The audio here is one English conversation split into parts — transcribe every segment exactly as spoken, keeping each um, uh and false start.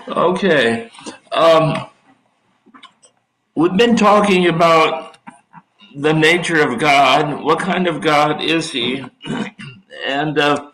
Okay. Um, we've been talking about the nature of God. What kind of God is He? And uh,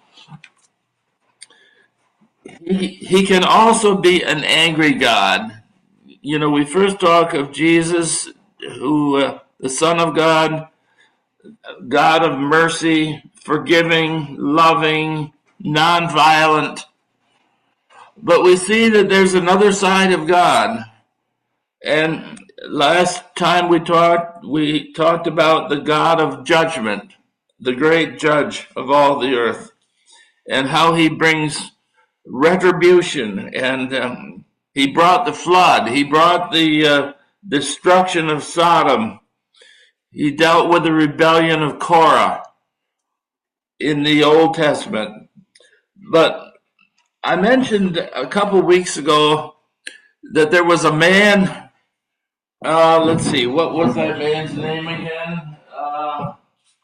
he, he can also be an angry God. You know, we first talk of Jesus, who, uh, the Son of God, God of mercy, forgiving, loving, nonviolent. But we see that there's another side of God. And last time we talked, we talked about the God of judgment, the great judge of all the earth, and how he brings retribution. And um, he brought the flood. He brought the uh, destruction of Sodom. He dealt with the rebellion of Korah in the Old Testament. But I mentioned a couple weeks ago that there was a man. Uh, let's see, what was that man's name again? Uh,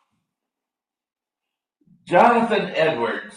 Jonathan Edwards.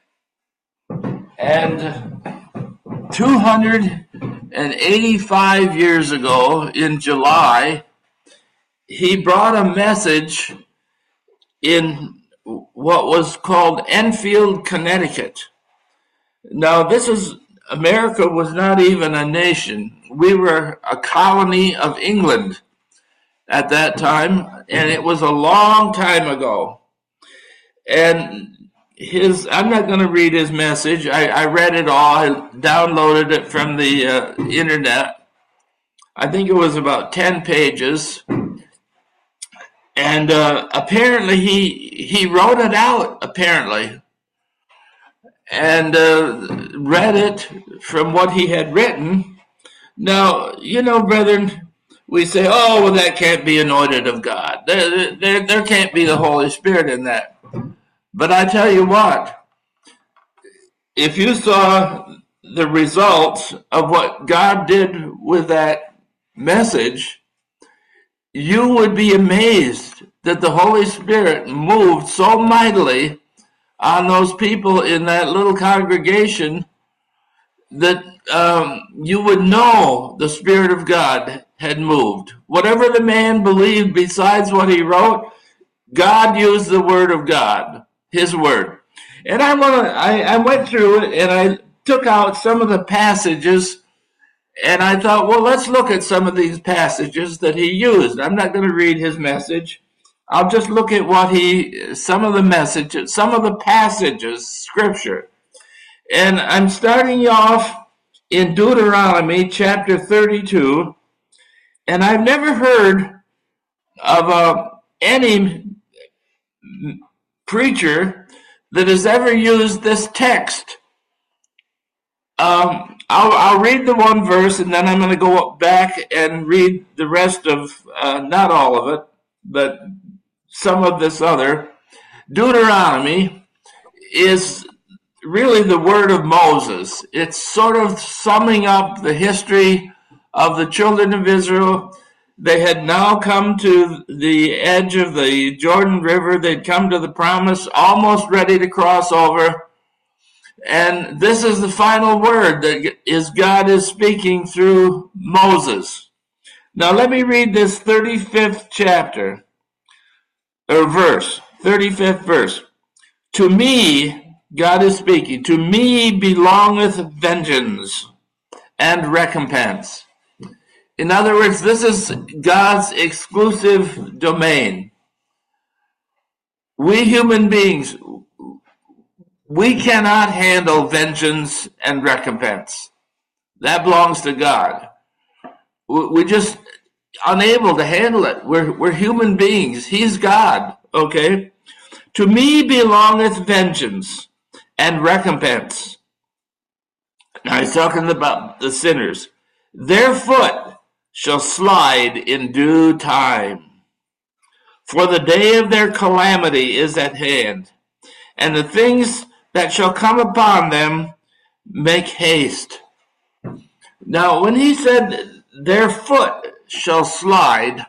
And two hundred eighty-five years ago, in July, he brought a message in what was called Enfield, Connecticut. Now, this is, America was not even a nation. We were a colony of England at that time, and it was a long time ago. And his, I'm not going to read his message. I, I read it all. I downloaded it from the uh, internet. I think it was about ten pages. And uh, apparently he he wrote it out, apparently, and uh, read it from what he had written. Now, you know, brethren, we say, oh, well, that can't be anointed of God. There, there, there can't be the Holy Spirit in that. But I tell you what, if you saw the results of what God did with that message, you would be amazed that the Holy Spirit moved so mightily on those people in that little congregation that um, you would know the Spirit of God had moved. Whatever the man believed besides what he wrote, God used the Word of God, His Word. And I want to. I, I went through it and I took out some of the passages. And I thought, well, let's look at some of these passages that he used. I'm not going to read his message. I'll just look at what he, some of the messages, some of the passages, scripture. And I'm starting off in Deuteronomy chapter thirty-two. And I've never heard of uh, any preacher that has ever used this text. Um, I'll, I'll read the one verse, and then I'm going to go back and read the rest of, uh, not all of it, but some of this other. Deuteronomy is really the word of Moses. It's sort of summing up the history of the children of Israel. They had now come to the edge of the Jordan River. They'd come to the promise, almost ready to cross over. And this is the final word that is God is speaking through Moses. Now let me read this thirty-fifth chapter, or verse, thirty-fifth verse. To me, God is speaking, to me belongeth vengeance and recompense. In other words, this is God's exclusive domain. We human beings, we cannot handle vengeance and recompense. That belongs to God. We're just unable to handle it. We're, we're human beings. He's God, okay? To me belongeth vengeance and recompense. Now he's talking about the sinners. Their foot shall slide in due time. For the day of their calamity is at hand, and the things that shall come upon them make haste. Now, when he said their foot shall slide,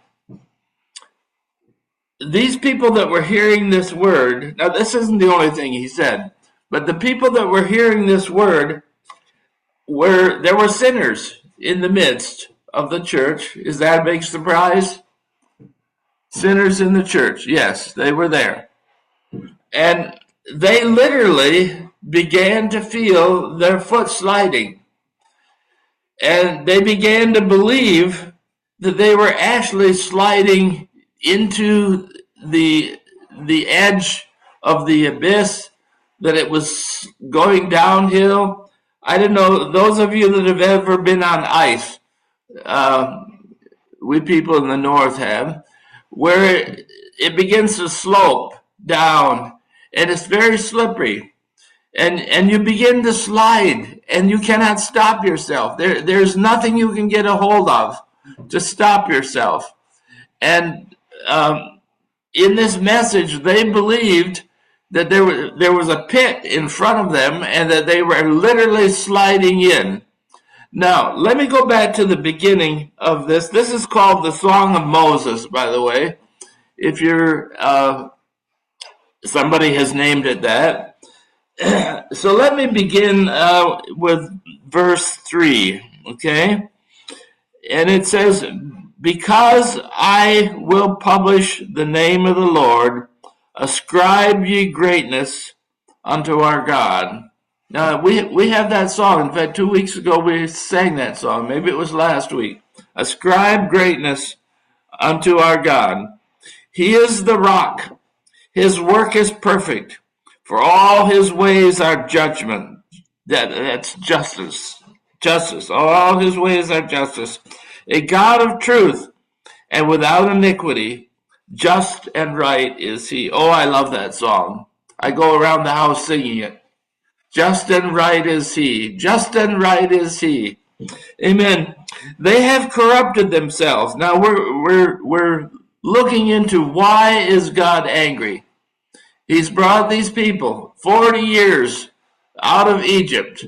these people that were hearing this word, now this isn't the only thing he said, but the people that were hearing this word were there were sinners in the midst of the church. Is that a big surprise? Sinners in the church. Yes, they were there. And they literally began to feel their foot sliding. And they began to believe that they were actually sliding into the the edge of the abyss, that it was going downhill. I don't know, those of you that have ever been on ice, uh, we people in the north have, where it, it begins to slope down, and it's very slippery. And and you begin to slide, and you cannot stop yourself. There There's nothing you can get a hold of to stop yourself. And um, in this message, they believed that there was, there was a pit in front of them and that they were literally sliding in. Now, let me go back to the beginning of this. This is called the Song of Moses, by the way. If you're, uh, somebody has named it that. So let me begin uh, with verse three, okay? And it says, because I will publish the name of the Lord, ascribe ye greatness unto our God. Now, we we have that song. In fact, two weeks ago we sang that song. Maybe it was last week. Ascribe greatness unto our God. He is the rock. His work is perfect. For all his ways are judgment. That, that's justice. Justice. All his ways are justice. A God of truth and without iniquity. Just and right is he. Oh, I love that song. I go around the house singing it. Just and right is he. Just and right is he. Amen. They have corrupted themselves. Now we're we're we're looking into why is God angry. He's brought these people forty years out of Egypt.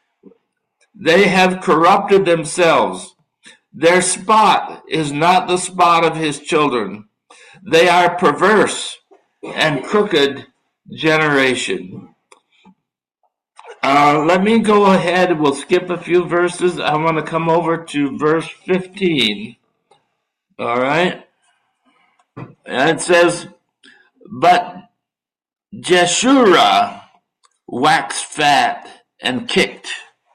They have corrupted themselves. Their spot is not the spot of his children. They are perverse and crooked generation. Uh, let me go ahead. We'll skip a few verses. I want to come over to verse fifteen. All right. And it says, but Jeshurun waxed fat and kicked.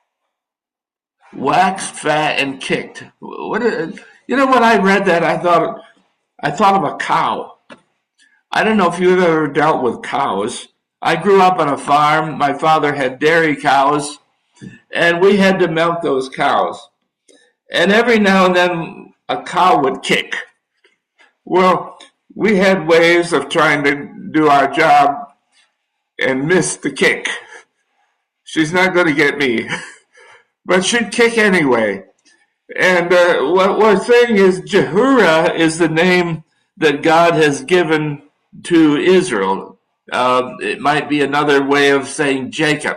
Waxed fat and kicked. What? You know, when I read that, I thought I thought of a cow. I don't know if you've ever dealt with cows. I grew up on a farm. My father had dairy cows, and we had to milk those cows. And every now and then, a cow would kick. Well, we had ways of trying to do our job and miss the kick. She's not going to get me. But she'd kick anyway. And uh, what we're saying is Jeshurun is the name that God has given to Israel. Uh, it might be another way of saying Jacob.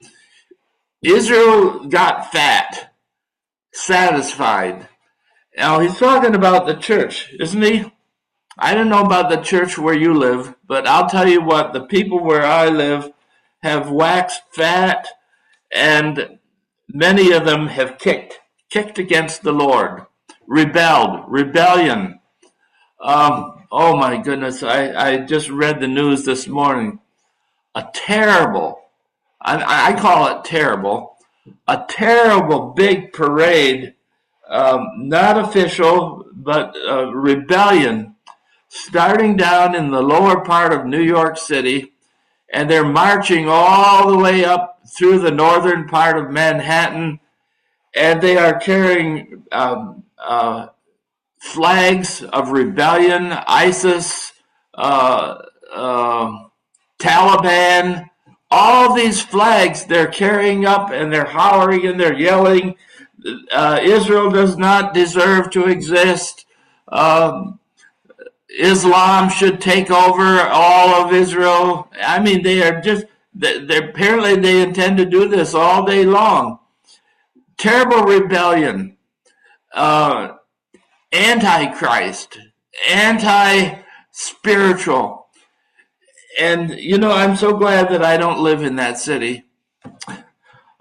Israel got fat, satisfied. Now he's talking about the church, isn't he? I don't know about the church where you live, but I'll tell you what, the people where I live have waxed fat, and many of them have kicked, kicked against the Lord, rebelled, rebellion. Um, oh my goodness, I, I just read the news this morning. A terrible, I, I call it terrible, a terrible big parade, um, not official, but uh, rebellion, starting down in the lower part of New York City, and they're marching all the way up through the northern part of Manhattan, and they are carrying um, uh, flags of rebellion, ISIS, uh, uh, Taliban, all these flags they're carrying up, and they're hollering and they're yelling, uh, Israel does not deserve to exist. Um, Islam should take over all of Israel. I mean, they are just, they're, apparently they intend to do this all day long. Terrible rebellion. Uh, Antichrist. Anti-spiritual. And, you know, I'm so glad that I don't live in that city.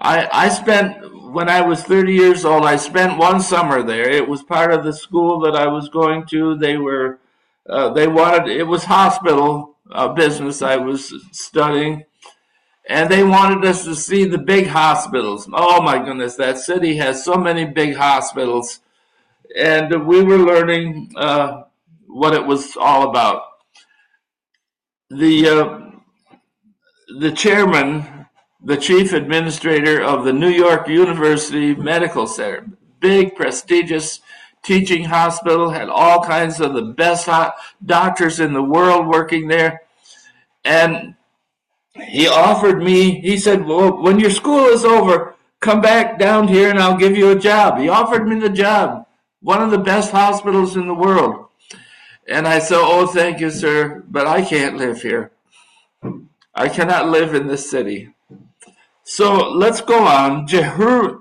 I, I spent, when I was thirty years old, I spent one summer there. It was part of the school that I was going to. They were, uh, they wanted, it was hospital uh, business I was studying. And they wanted us to see the big hospitals. Oh my goodness, that city has so many big hospitals. And we were learning uh, what it was all about. The uh, the chairman, the chief administrator of the New York University Medical Center, big prestigious teaching hospital, had all kinds of the best doctors in the world working there. And he offered me, he said, well, when your school is over, come back down here and I'll give you a job. He offered me the job, one of the best hospitals in the world. And I said, oh, thank you, sir, but I can't live here. I cannot live in this city. So let's go on. Jeshurun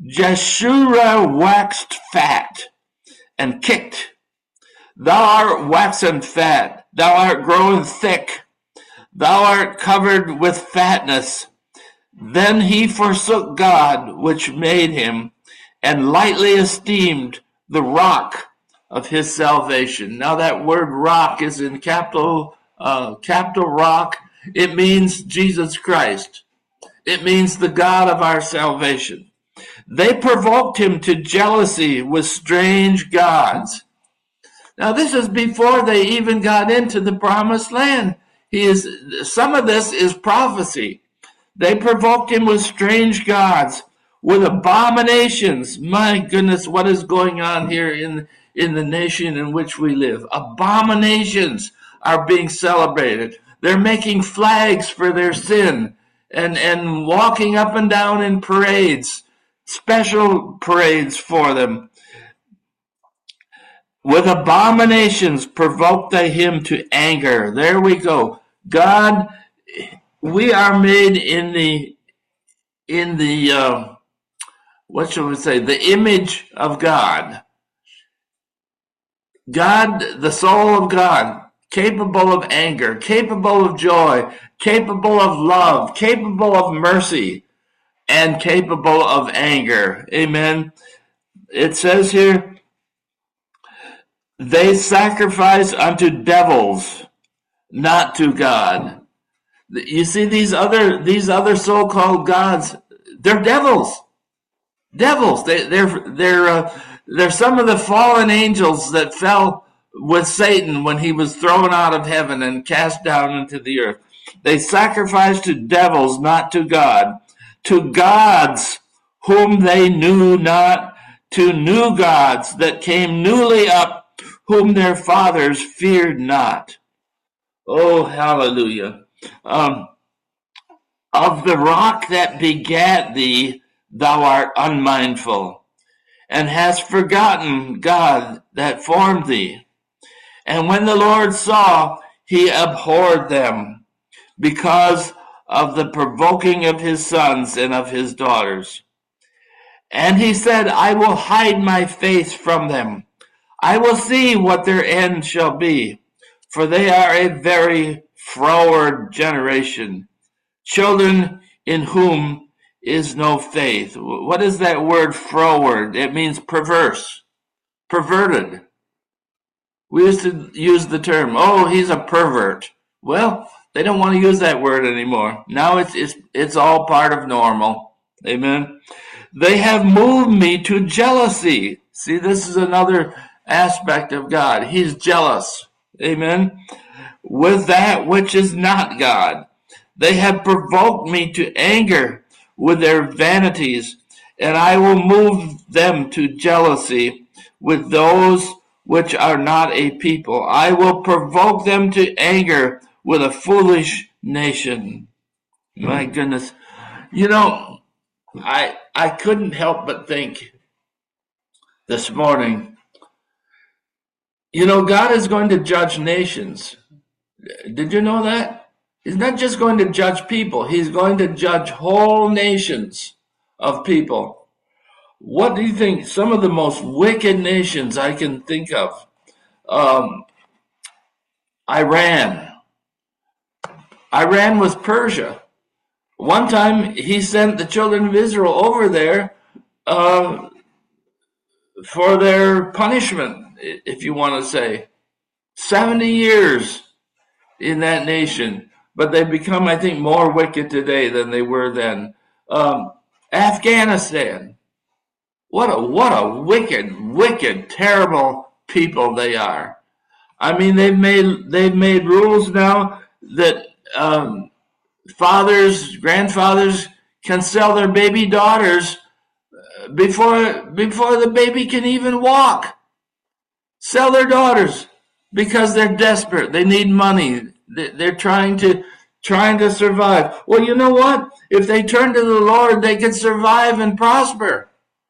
waxed fat and kicked. Thou art waxen fat, thou art grown thick, thou art covered with fatness. Then he forsook God which made him, and lightly esteemed the rock of his salvation. Now that word rock is in capital, uh, capital rock. It means Jesus Christ. It means the God of our salvation. They provoked him to jealousy with strange gods. Now this is before they even got into the promised land. He is, some of this is prophecy. They provoked him with strange gods, with abominations. My goodness, what is going on here in, in the nation in which we live? Abominations are being celebrated. They're making flags for their sin and, and walking up and down in parades, special parades for them. With abominations provoked they him to anger. There we go. God, we are made in the, in the, uh, what shall we say, the image of God. God, the soul of God, capable of anger, capable of joy, capable of love, capable of mercy, and capable of anger. Amen. It says here, they sacrifice unto devils, not to God. You see, these other these other so-called gods, they're devils. Devils. They, they're they're uh, they're some of the fallen angels that fell with Satan when he was thrown out of heaven and cast down into the earth. They sacrifice to devils, not to God, to gods whom they knew not, to new gods that came newly up, whom their fathers feared not. Oh, hallelujah. Um, of the rock that begat thee, thou art unmindful, and hast forgotten God that formed thee. And when the Lord saw, he abhorred them, because of the provoking of his sons and of his daughters. And he said, I will hide my face from them. I will see what their end shall be, for they are a very froward generation, children in whom is no faith. What is that word froward? It means perverse, perverted. We used to use the term, oh, he's a pervert. Well, they don't want to use that word anymore. Now it's it's it's all part of normal. Amen. They have moved me to jealousy. See, this is another aspect of God. He's jealous. Amen. With that which is not God. They have provoked me to anger with their vanities, and I will move them to jealousy with those which are not a people. I will provoke them to anger with a foolish nation. My goodness. You know, I I couldn't help but think this morning, you know, God is going to judge nations. Did you know that? He's not just going to judge people. He's going to judge whole nations of people. What do you think? Some of the most wicked nations I can think of. Um, Iran. Iran was Persia. One time he sent the children of Israel over there uh, for their punishment, if you want to say. seventy years in that nation. But they've become, I think, more wicked today than they were then. Um, Afghanistan. What a what a wicked, wicked, terrible people they are. I mean, they've made they've made rules now that um, fathers, grandfathers can sell their baby daughters before before the baby can even walk. Sell their daughters because they're desperate. They need money. They're trying to trying to survive. Well, you know what? If they turn to the Lord, they can survive and prosper.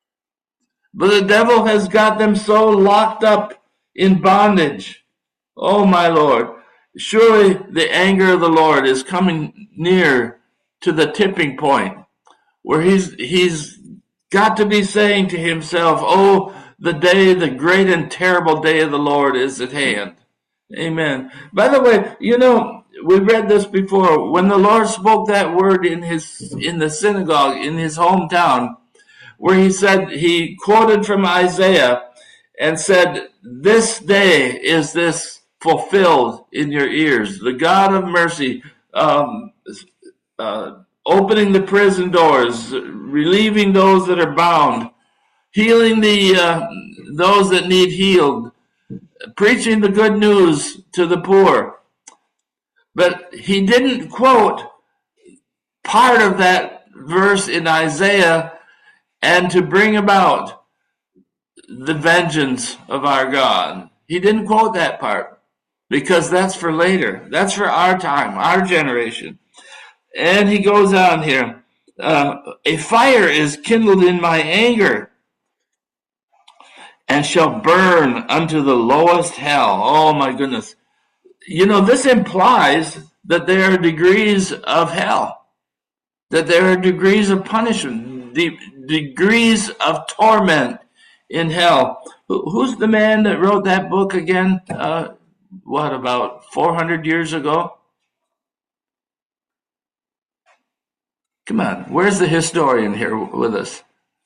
But the devil has got them so locked up in bondage. Oh, my Lord. Surely the anger of the Lord is coming near to the tipping point where he's he's got to be saying to himself, oh, the day, the great and terrible day of the Lord is at hand. Amen. By the way, you know, we read this before. When the Lord spoke that word in his in the synagogue in his hometown, where he said, he quoted from Isaiah and said, this day is this fulfilled in your ears. The God of mercy, um, uh, opening the prison doors, relieving those that are bound, healing the uh, those that need healed, preaching the good news to the poor. But he didn't quote part of that verse in Isaiah and to bring about the vengeance of our God. He didn't quote that part because that's for later. That's for our time, our generation. And he goes on here. Uh, a fire is kindled in my anger and shall burn unto the lowest hell. Oh my goodness. You know, this implies that there are degrees of hell, that there are degrees of punishment, de- degrees of torment in hell. Who's the man that wrote that book again? Uh, what, about four hundred years ago? Come on, where's the historian here with us?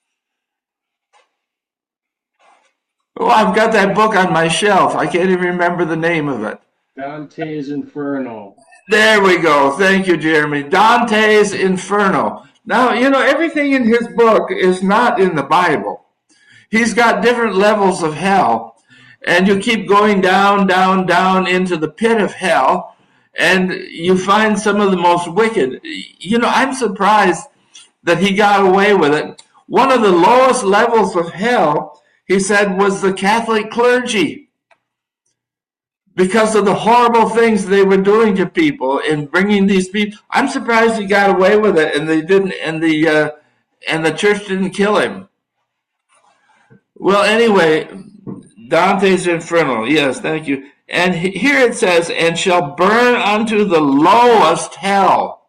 Oh, I've got that book on my shelf. I can't even remember the name of it. Dante's Inferno. There we go. Thank you, Jeremy. Dante's Inferno. Now, you know, everything in his book is not in the Bible. He's got different levels of hell. And you keep going down, down, down into the pit of hell. And you find some of the most wicked. You know, I'm surprised that he got away with it. One of the lowest levels of hell, he said, was the Catholic clergy, because of the horrible things they were doing to people and bringing these people. I'm surprised he got away with it, and they didn't, and the uh, and the church didn't kill him. Well, anyway, Dante's Inferno. Yes, thank you. And here it says, "And shall burn unto the lowest hell."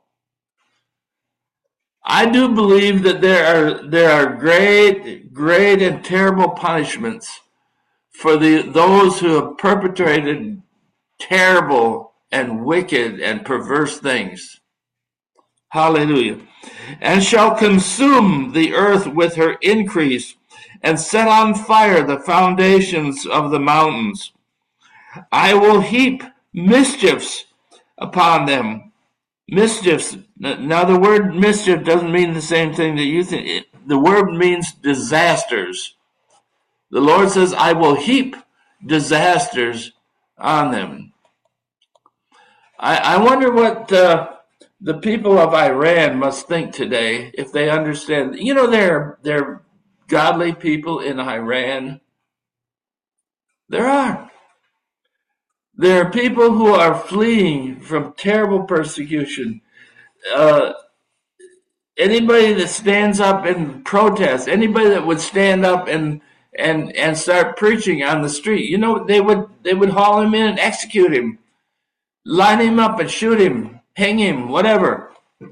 I do believe that there are there are great, great and terrible punishments for the those who have perpetrated terrible and wicked and perverse things. Hallelujah. And shall consume the earth with her increase, and set on fire the foundations of the mountains. I will heap mischiefs upon them. Mischiefs. Now the word mischief doesn't mean the same thing that you think. The word means disasters. The Lord says, I will heap disasters on them. I, I wonder what uh, the people of Iran must think today if they understand. You know, there, there are godly people in Iran. There are. There are people who are fleeing from terrible persecution. Uh, anybody that stands up and protests, anybody that would stand up and and and start preaching on the street, you know, they would they would haul him in and execute him, line him up and shoot him, hang him, whatever.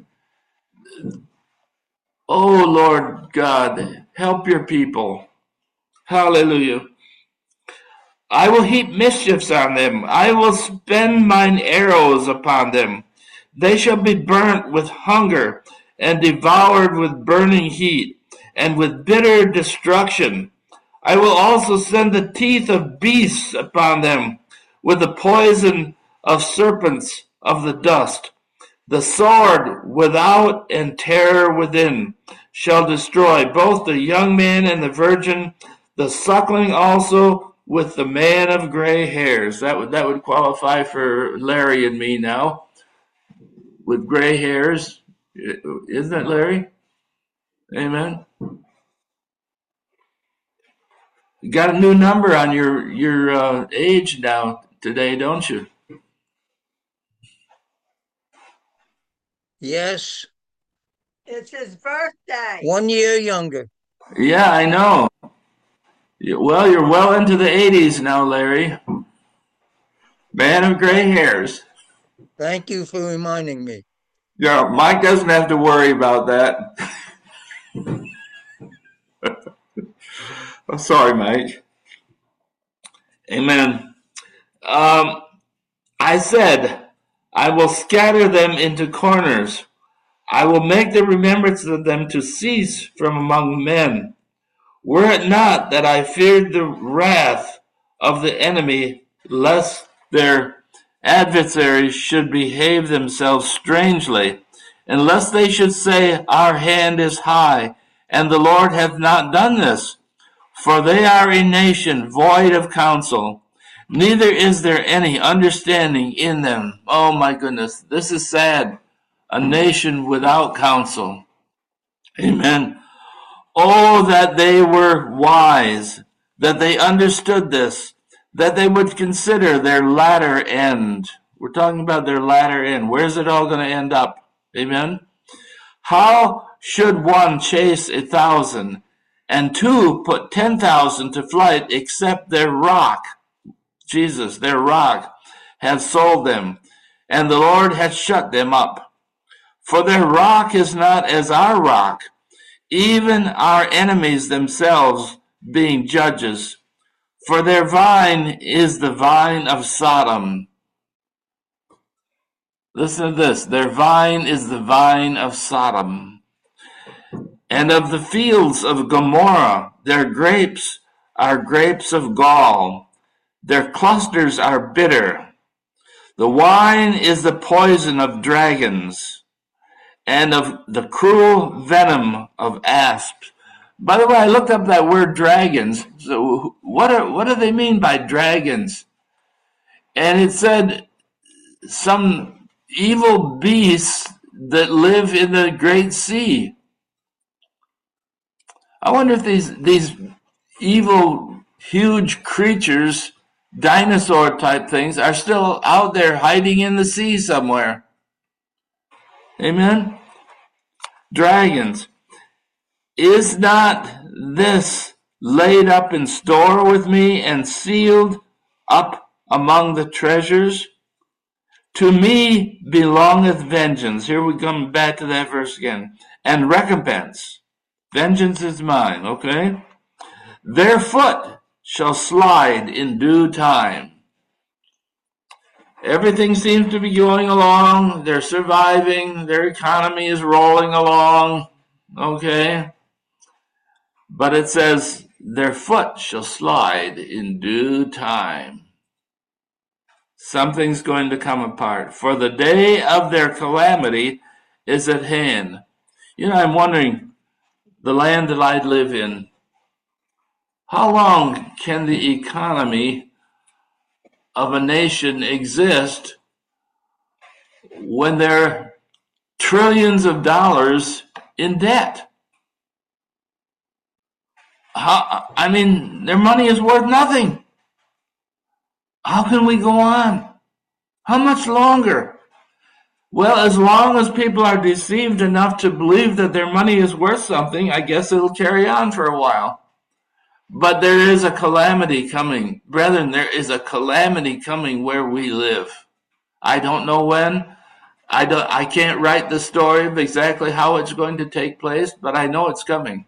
Oh, Lord God, help your people. Hallelujah. I will heap mischiefs on them. I will spend mine arrows upon them. They shall be burnt with hunger, and devoured with burning heat, and with bitter destruction. I will also send the teeth of beasts upon them, with the poison of serpents of the dust. The sword without and terror within shall destroy both the young man and the virgin, the suckling also with the man of gray hairs. That would that would qualify for Larry and me now, with gray hairs. Isn't it, Larry? Amen. You got a new number on your your uh, age now today, don't you? Yes, It's his birthday. one year younger. Yeah, I know. Well, you're well into the eighties now, Larry. Man of gray hairs. Thank you for reminding me. Yeah, Mike doesn't have to worry about that. I'm sorry, Mike. Amen. Um, I said, I will scatter them into corners. I will make the remembrance of them to cease from among men. Were it not that I feared the wrath of the enemy, lest their adversaries should behave themselves strangely, and lest they should say, Our hand is high, and the Lord hath not done this. For they are a nation void of counsel, neither is there any understanding in them. Oh my goodness, this is sad. A nation without counsel. Amen. Oh, that they were wise, that they understood this, that they would consider their latter end. We're talking about their latter end. Where's it all going to end up? Amen. How should one chase a thousand, and two put ten thousand to flight, except their rock, Jesus, their rock, hath sold them, and the Lord hath shut them up? For their rock is not as our rock, even our enemies themselves being judges. For their vine is the vine of Sodom. Listen to this. Their vine is the vine of Sodom. And of the fields of Gomorrah, their grapes are grapes of gall. Their clusters are bitter. The wine is the poison of dragons, and of the cruel venom of asps. By the way, I looked up that word dragons. So what are, what do they mean by dragons? And it said some evil beasts that live in the great sea. I wonder if these these evil, huge creatures, dinosaur type things, are still out there hiding in the sea somewhere. Amen? Dragons. Is not this laid up in store with me and sealed up among the treasures? To me belongeth vengeance. Here we come back to that verse again. And recompense. Vengeance is mine, okay? Their foot shall slide in due time. Everything seems to be going along. They're surviving. Their economy is rolling along. Okay? But it says, their foot shall slide in due time. Something's going to come apart. For the day of their calamity is at hand. You know, I'm wondering, the land that I live in, how long can the economy of a nation exist when they're trillions of dollars in debt? How, I mean, their money is worth nothing. How can we go on? How much longer? Well, as long as people are deceived enough to believe that their money is worth something, I guess it'll carry on for a while. But there is a calamity coming. Brethren, there is a calamity coming where we live. I don't know when. I don't I can't write the story of exactly how it's going to take place, but I know it's coming.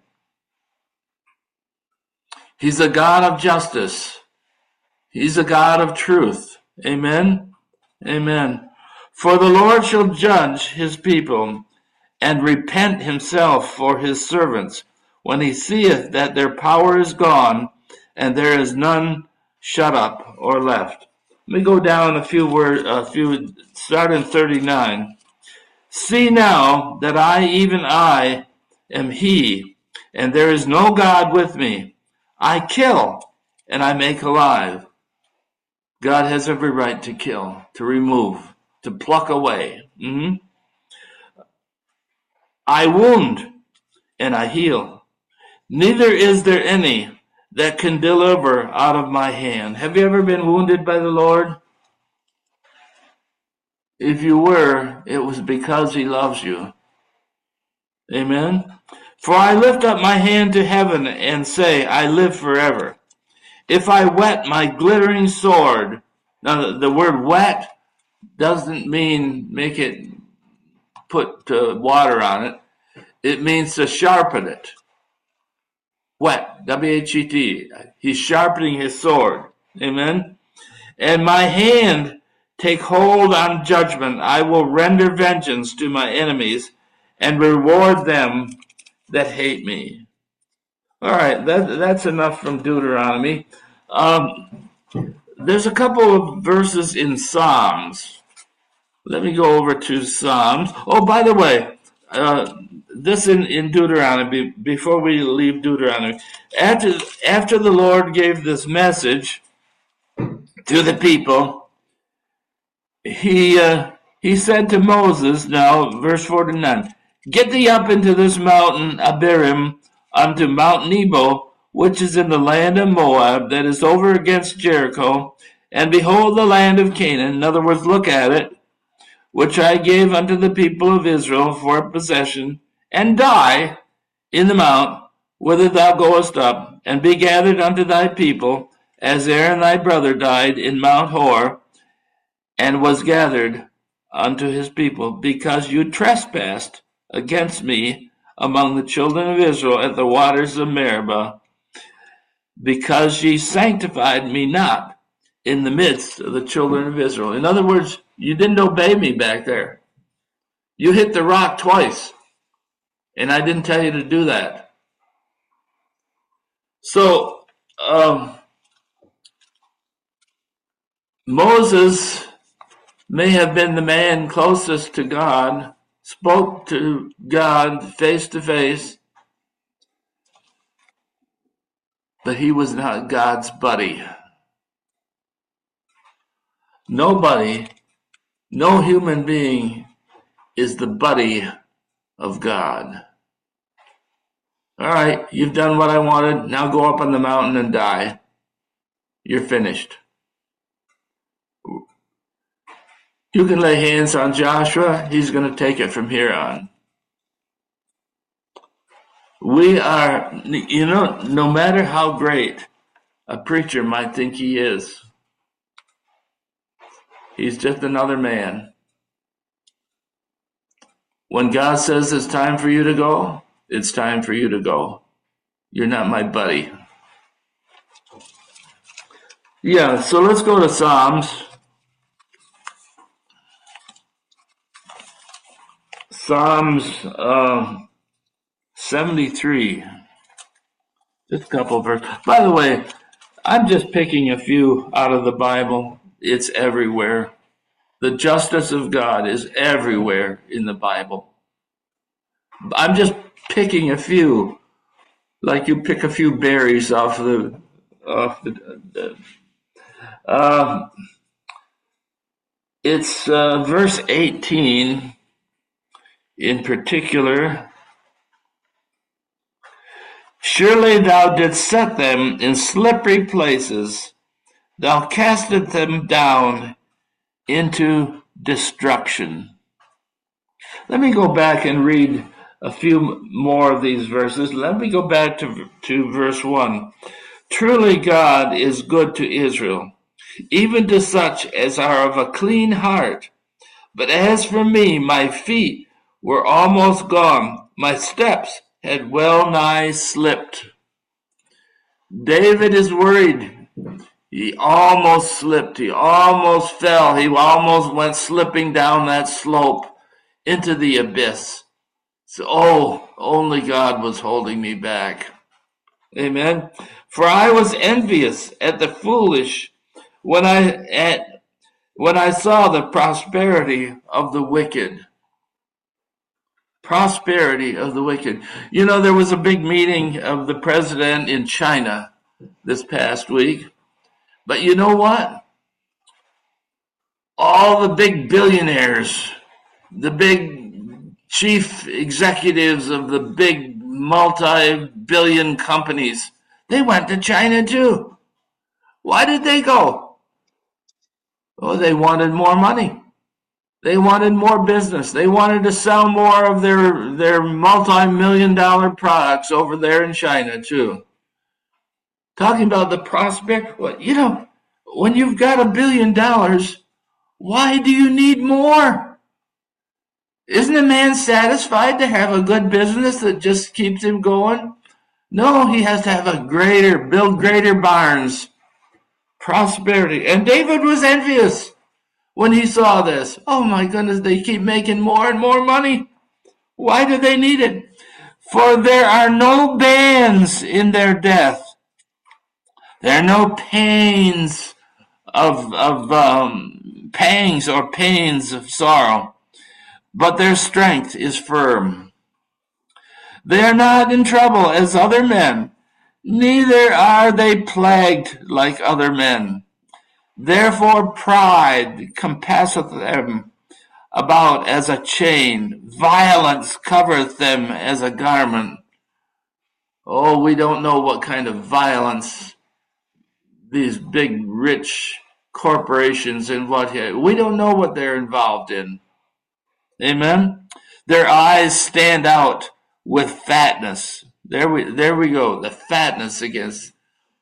He's a God of justice. He's a God of truth. Amen. Amen. For the Lord shall judge his people, and repent himself for his servants, when he seeth that their power is gone, and there is none shut up or left. Let me go down a few words, a few, start in thirty-nine. See now that I, even I, am he, and there is no God with me. I kill, and I make alive. God has every right to kill, to remove, to pluck away. Mm-hmm. I wound, and I heal. Neither is there any that can deliver out of my hand. Have you ever been wounded by the Lord? If you were, it was because he loves you. Amen. For I lift up my hand to heaven and say, I live forever. If I whet my glittering sword, now the word wet doesn't mean make it put uh, water on it. It means to sharpen it. Whet, W H E T. He's sharpening his sword. Amen. And my hand take hold on judgment. I will render vengeance to my enemies and reward them that hate me. All right, that, that's enough from Deuteronomy. Um, there's a couple of verses in Psalms. Let me go over to Psalms. Oh, by the way, uh, this in, in Deuteronomy, before we leave Deuteronomy, after, after the Lord gave this message to the people, he uh, he said to Moses, now, verse forty-nine, get thee up into this mountain Abiram, unto Mount Nebo, which is in the land of Moab, that is over against Jericho, and behold the land of Canaan. In other words, look at it, which I gave unto the people of Israel for a possession, and die in the mount whither thou goest up, and be gathered unto thy people, as Aaron thy brother died in Mount Hor, and was gathered unto his people, because you trespassed against me among the children of Israel at the waters of Meribah, because ye sanctified me not in the midst of the children of Israel. In other words, you didn't obey me back there. You hit the rock twice, and I didn't tell you to do that. So, um, Moses may have been the man closest to God, spoke to God face to face, but he was not God's buddy. Nobody, no human being is the buddy of God. All right, you've done what I wanted. Now go up on the mountain and die. You're finished. You can lay hands on Joshua. He's going to take it from here on. We are, you know, no matter how great a preacher might think he is, he's just another man. When God says it's time for you to go, it's time for you to go. You're not my buddy. Yeah, so let's go to Psalms. Psalms um, seventy-three. Just a couple of verses. By the way, I'm just picking a few out of the Bible. It's everywhere. The justice of God is everywhere in the Bible. I'm just picking a few, like you pick a few berries off the off the. the uh, it's uh, verse eighteen in particular. Surely thou didst set them in slippery places; thou castest them down into destruction. Let me go back and read a few more of these verses. Let me go back to, to verse one. Truly God is good to Israel, even to such as are of a clean heart. But as for me, my feet were almost gone. My steps had well nigh slipped. David is worried. He almost slipped. He almost fell. He almost went slipping down that slope into the abyss. So, oh, only God was holding me back. Amen. For I was envious at the foolish when I at when I saw the prosperity of the wicked. Prosperity of the wicked. You know, there was a big meeting of the president in China this past week. But you know what? All the big billionaires, the big chief executives of the big multi-billion companies, they went to China too. Why did they go? Oh, they wanted more money. They wanted more business. They wanted to sell more of their, their multi-million dollar products over there in China too. Talking about the prosperity, well, you know, when you've got a billion dollars, why do you need more? Isn't a man satisfied to have a good business that just keeps him going? No, he has to have a greater, build greater barns. Prosperity. And David was envious when he saw this. Oh my goodness, they keep making more and more money. Why do they need it? For there are no bands in their death. There are no pains of, of um, pangs or pains of sorrow, but their strength is firm. They are not in trouble as other men, neither are they plagued like other men. Therefore pride compasseth them about as a chain, violence covereth them as a garment. Oh, we don't know what kind of violence these big rich corporations and what we don't know what they're involved in. Amen. Their eyes stand out with fatness. There we there we go. The fatness against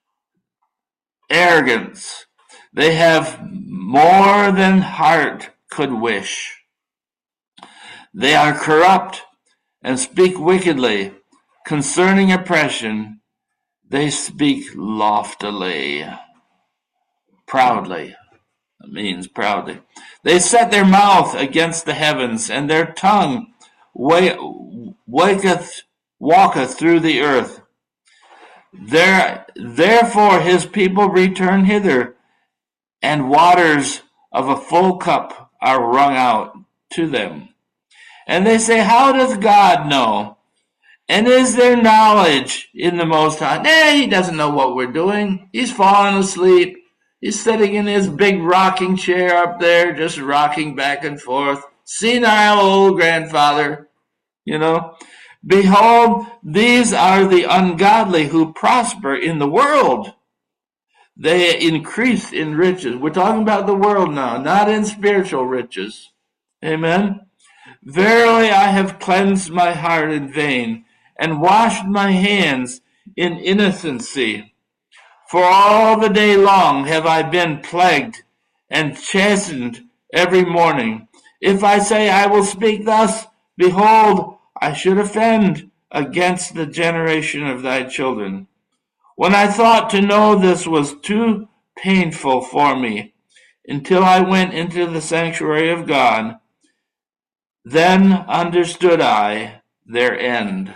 arrogance. They have more than heart could wish. They are corrupt and speak wickedly. Concerning oppression, they speak loftily. Proudly. That means proudly. They set their mouth against the heavens, and their tongue waketh, walketh through the earth. There, therefore his people return hither, and waters of a full cup are wrung out to them. And they say, how doth God know? And is there knowledge in the Most High? Nah, he doesn't know what we're doing. He's fallen asleep. He's sitting in his big rocking chair up there, just rocking back and forth. Senile old grandfather, you know. Behold, these are the ungodly who prosper in the world. They increase in riches. We're talking about the world now, not in spiritual riches. Amen. Verily I have cleansed my heart in vain, and washed my hands in innocency. For all the day long have I been plagued and chastened every morning. If I say I will speak thus, behold, I should offend against the generation of thy children. When I thought to know this was too painful for me, until I went into the sanctuary of God, then understood I their end.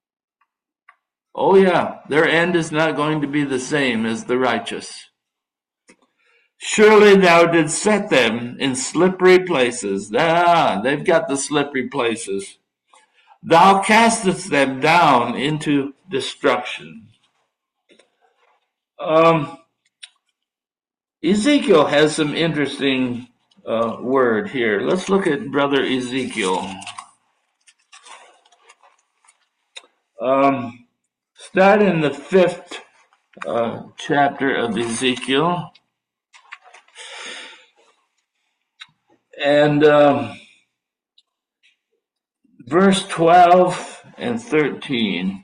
Oh yeah, their end is not going to be the same as the righteous. Surely thou didst set them in slippery places. Ah, they've got the slippery places. Thou castest them down into destruction. Um, Ezekiel has some interesting uh, word here. Let's look at Brother Ezekiel. Um, start in the fifth uh, chapter of Ezekiel. And um, verse twelve and thirteen.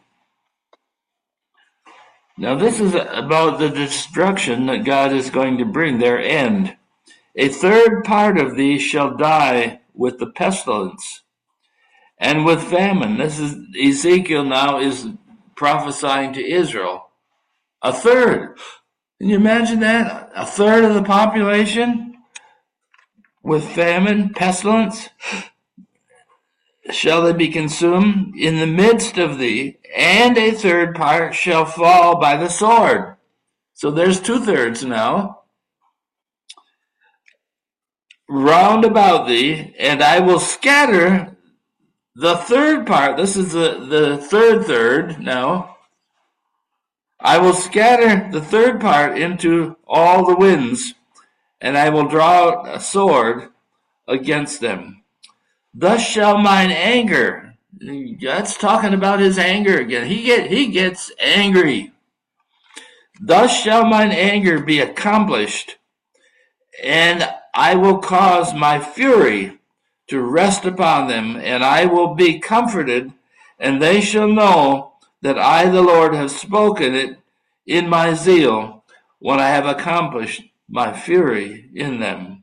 Now this is about the destruction that God is going to bring, their end. A third part of these shall die with the pestilence and with famine. This is Ezekiel now is prophesying to Israel. A third. Can you imagine that? A third of the population with famine, pestilence, shall they be consumed in the midst of thee, and a third part shall fall by the sword. So there's two thirds now. Round about thee, and I will scatter the third part. This is the, the third third now. I will scatter the third part into all the winds, and I will draw out a sword against them. Thus shall mine anger. That's talking about his anger again. He get he gets angry. Thus shall mine anger be accomplished, and I will cause my fury to rest upon them, and I will be comforted, and they shall know that I, the Lord, have spoken it in my zeal, when I have accomplished my fury in them.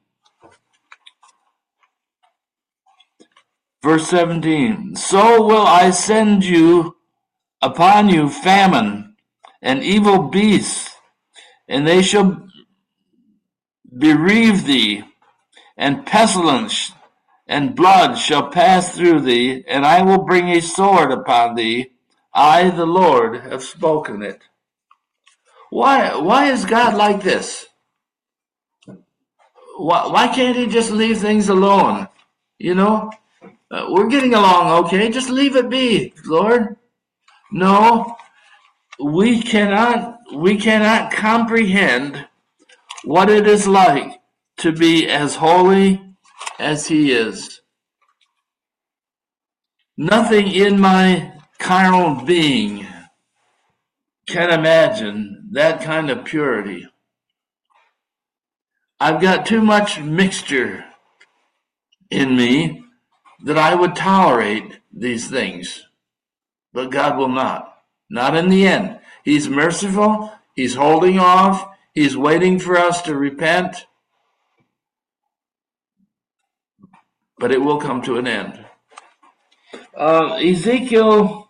Verse seventeen, so will I send you upon you famine and evil beasts, and they shall bereave thee, and pestilence and blood shall pass through thee, and I will bring a sword upon thee. I, the Lord, have spoken it. Why, why is God like this? Why, why can't he just leave things alone? You know, uh, we're getting along okay. Just leave it be, Lord. No, we cannot, we cannot comprehend what it is like to be as holy as he is. Nothing in my carnal being can imagine that kind of purity. I've got too much mixture in me that I would tolerate these things, but God will not. Not in the end. He's merciful. He's holding off. He's waiting for us to repent, but it will come to an end. Uh, Ezekiel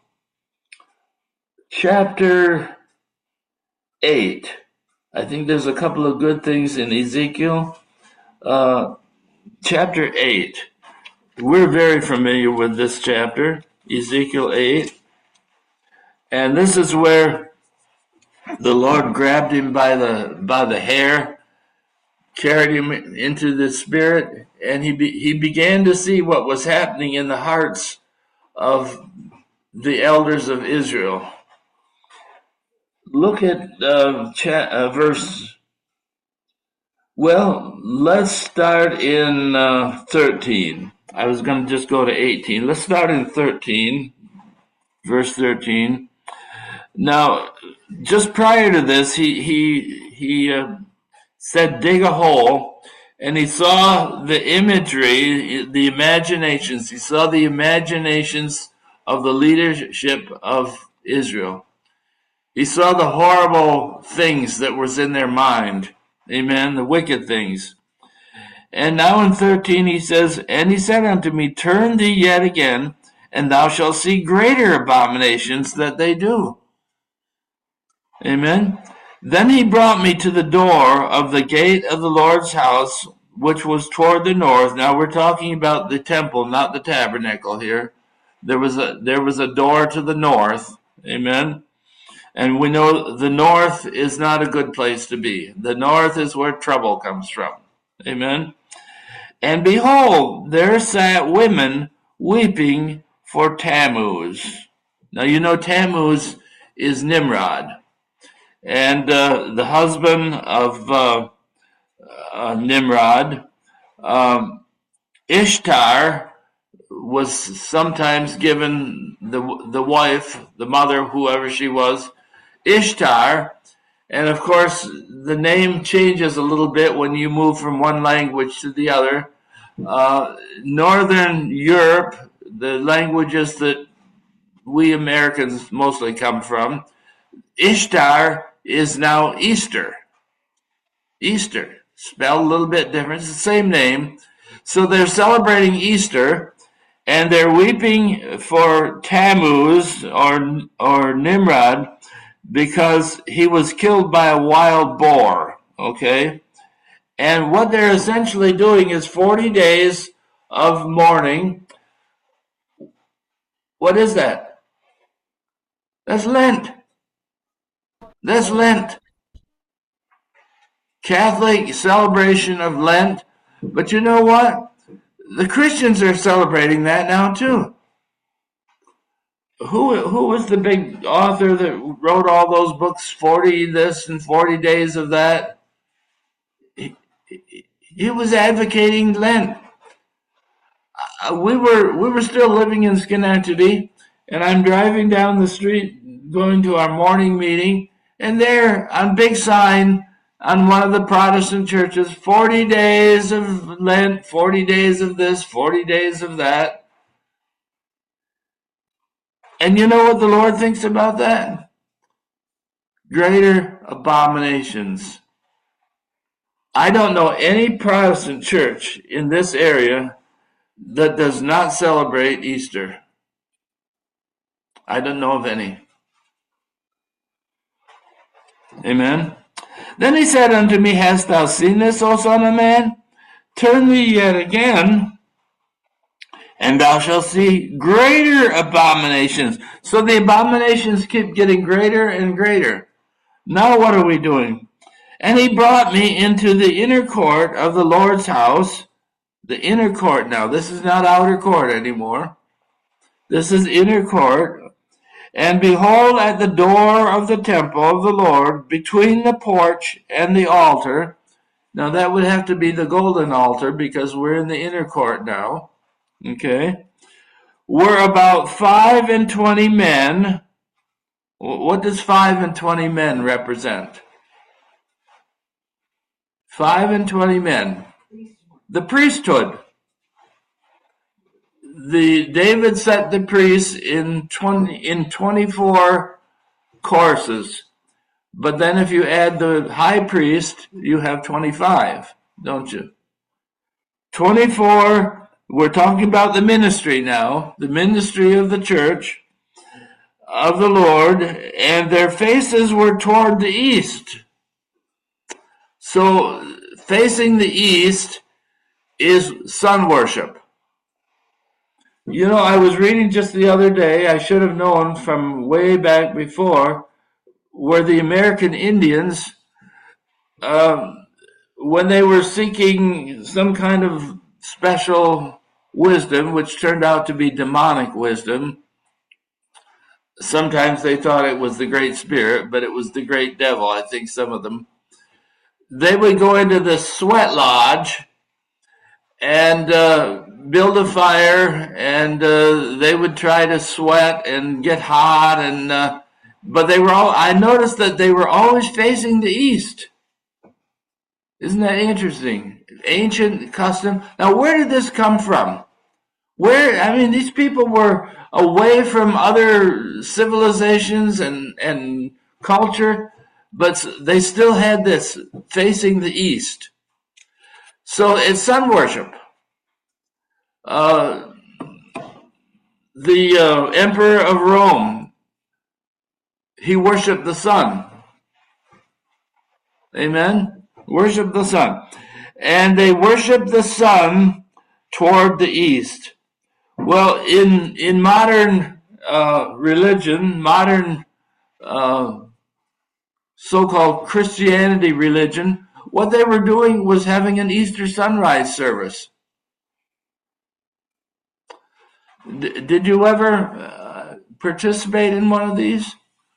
chapter eight. I think there's a couple of good things in Ezekiel. Uh, chapter eight. We're very familiar with this chapter, Ezekiel eight. And this is where the Lord grabbed him by the by the hair, carried him into the spirit, and he be, he began to see what was happening in the hearts of the elders of Israel. Look at uh, cha- uh, verse. Well, let's start in uh, thirteen. I was going to just go to eighteen. Let's start in thirteen, verse thirteen. Now, just prior to this, he he he uh, said, "Dig a hole," and he saw the imagery, the imaginations. He saw the imaginations of the leadership of Israel. He saw the horrible things that was in their mind. Amen. The wicked things. And now in thirteen he says, and he said unto me, turn thee yet again, and thou shalt see greater abominations that they do. Amen. Then he brought me to the door of the gate of the Lord's house, which was toward the north. Now we're talking about the temple, not the tabernacle here. There was a there was a door to the north. Amen. And we know the north is not a good place to be. The north is where trouble comes from. Amen. And behold, there sat women weeping for Tammuz. Now you know Tammuz is Nimrod. And uh, the husband of uh, uh, Nimrod, um, Ishtar, was sometimes given the the wife, the mother, whoever she was, Ishtar. And of course, the name changes a little bit when you move from one language to the other. Uh, Northern Europe, the languages that we Americans mostly come from, Ishtar is now Easter. Easter, spelled a little bit different. It's the same name. So they're celebrating Easter, and they're weeping for Tammuz or or Nimrod because he was killed by a wild boar, okay? And what they're essentially doing is forty days of mourning. What is that? That's Lent. That's Lent. Catholic celebration of Lent. But you know what? The Christians are celebrating that now too. Who who was the big author that wrote all those books, forty this and forty days of that? He, he, he was advocating Lent. Uh, we were we were still living in Schenectady, and I'm driving down the street going to our morning meeting, and there on big sign on one of the Protestant churches, forty days of Lent, forty days of this, forty days of that. And you know what the Lord thinks about that? Greater abominations. I don't know any Protestant church in this area that does not celebrate Easter. I don't know of any. Amen. Then he said unto me, Hast thou seen this, O son of man? Turn thee yet again, and thou shalt see greater abominations. So the abominations keep getting greater and greater. Now what are we doing? And he brought me into the inner court of the Lord's house. The inner court now. This is not outer court anymore. This is inner court. And behold, at the door of the temple of the Lord, between the porch and the altar. Now that would have to be the golden altar because we're in the inner court now. Okay, were about five and twenty men. What does five and twenty men represent? Five and twenty men. The priesthood. The David set the priests in twenty in twenty-four courses, but then if you add the high priest, you have twenty-five, don't you? twenty-four. We're talking about the ministry now, the ministry of the church of the Lord, and their faces were toward the east. So facing the east is sun worship. You know, I was reading just the other day, I should have known from way back before, where the American Indians, uh, when they were seeking some kind of special wisdom, which turned out to be demonic wisdom. Sometimes they thought it was the Great Spirit, but it was the Great Devil, I think some of them. They would go into the sweat lodge and uh, build a fire, and uh, they would try to sweat and get hot, and uh, but they were all, I noticed that they were always facing the east. Isn't that interesting? Ancient custom. Now, where did this come from? Where, I mean, these people were away from other civilizations and, and culture, but they still had this facing the east. So it's sun worship. Uh, the uh, Emperor of Rome, he worshiped the sun. Amen? Worship the sun. And they worship the sun toward the east. Well, in in modern uh, religion, modern uh, so-called Christianity religion, what they were doing was having an Easter sunrise service. D- did you ever uh, participate in one of these?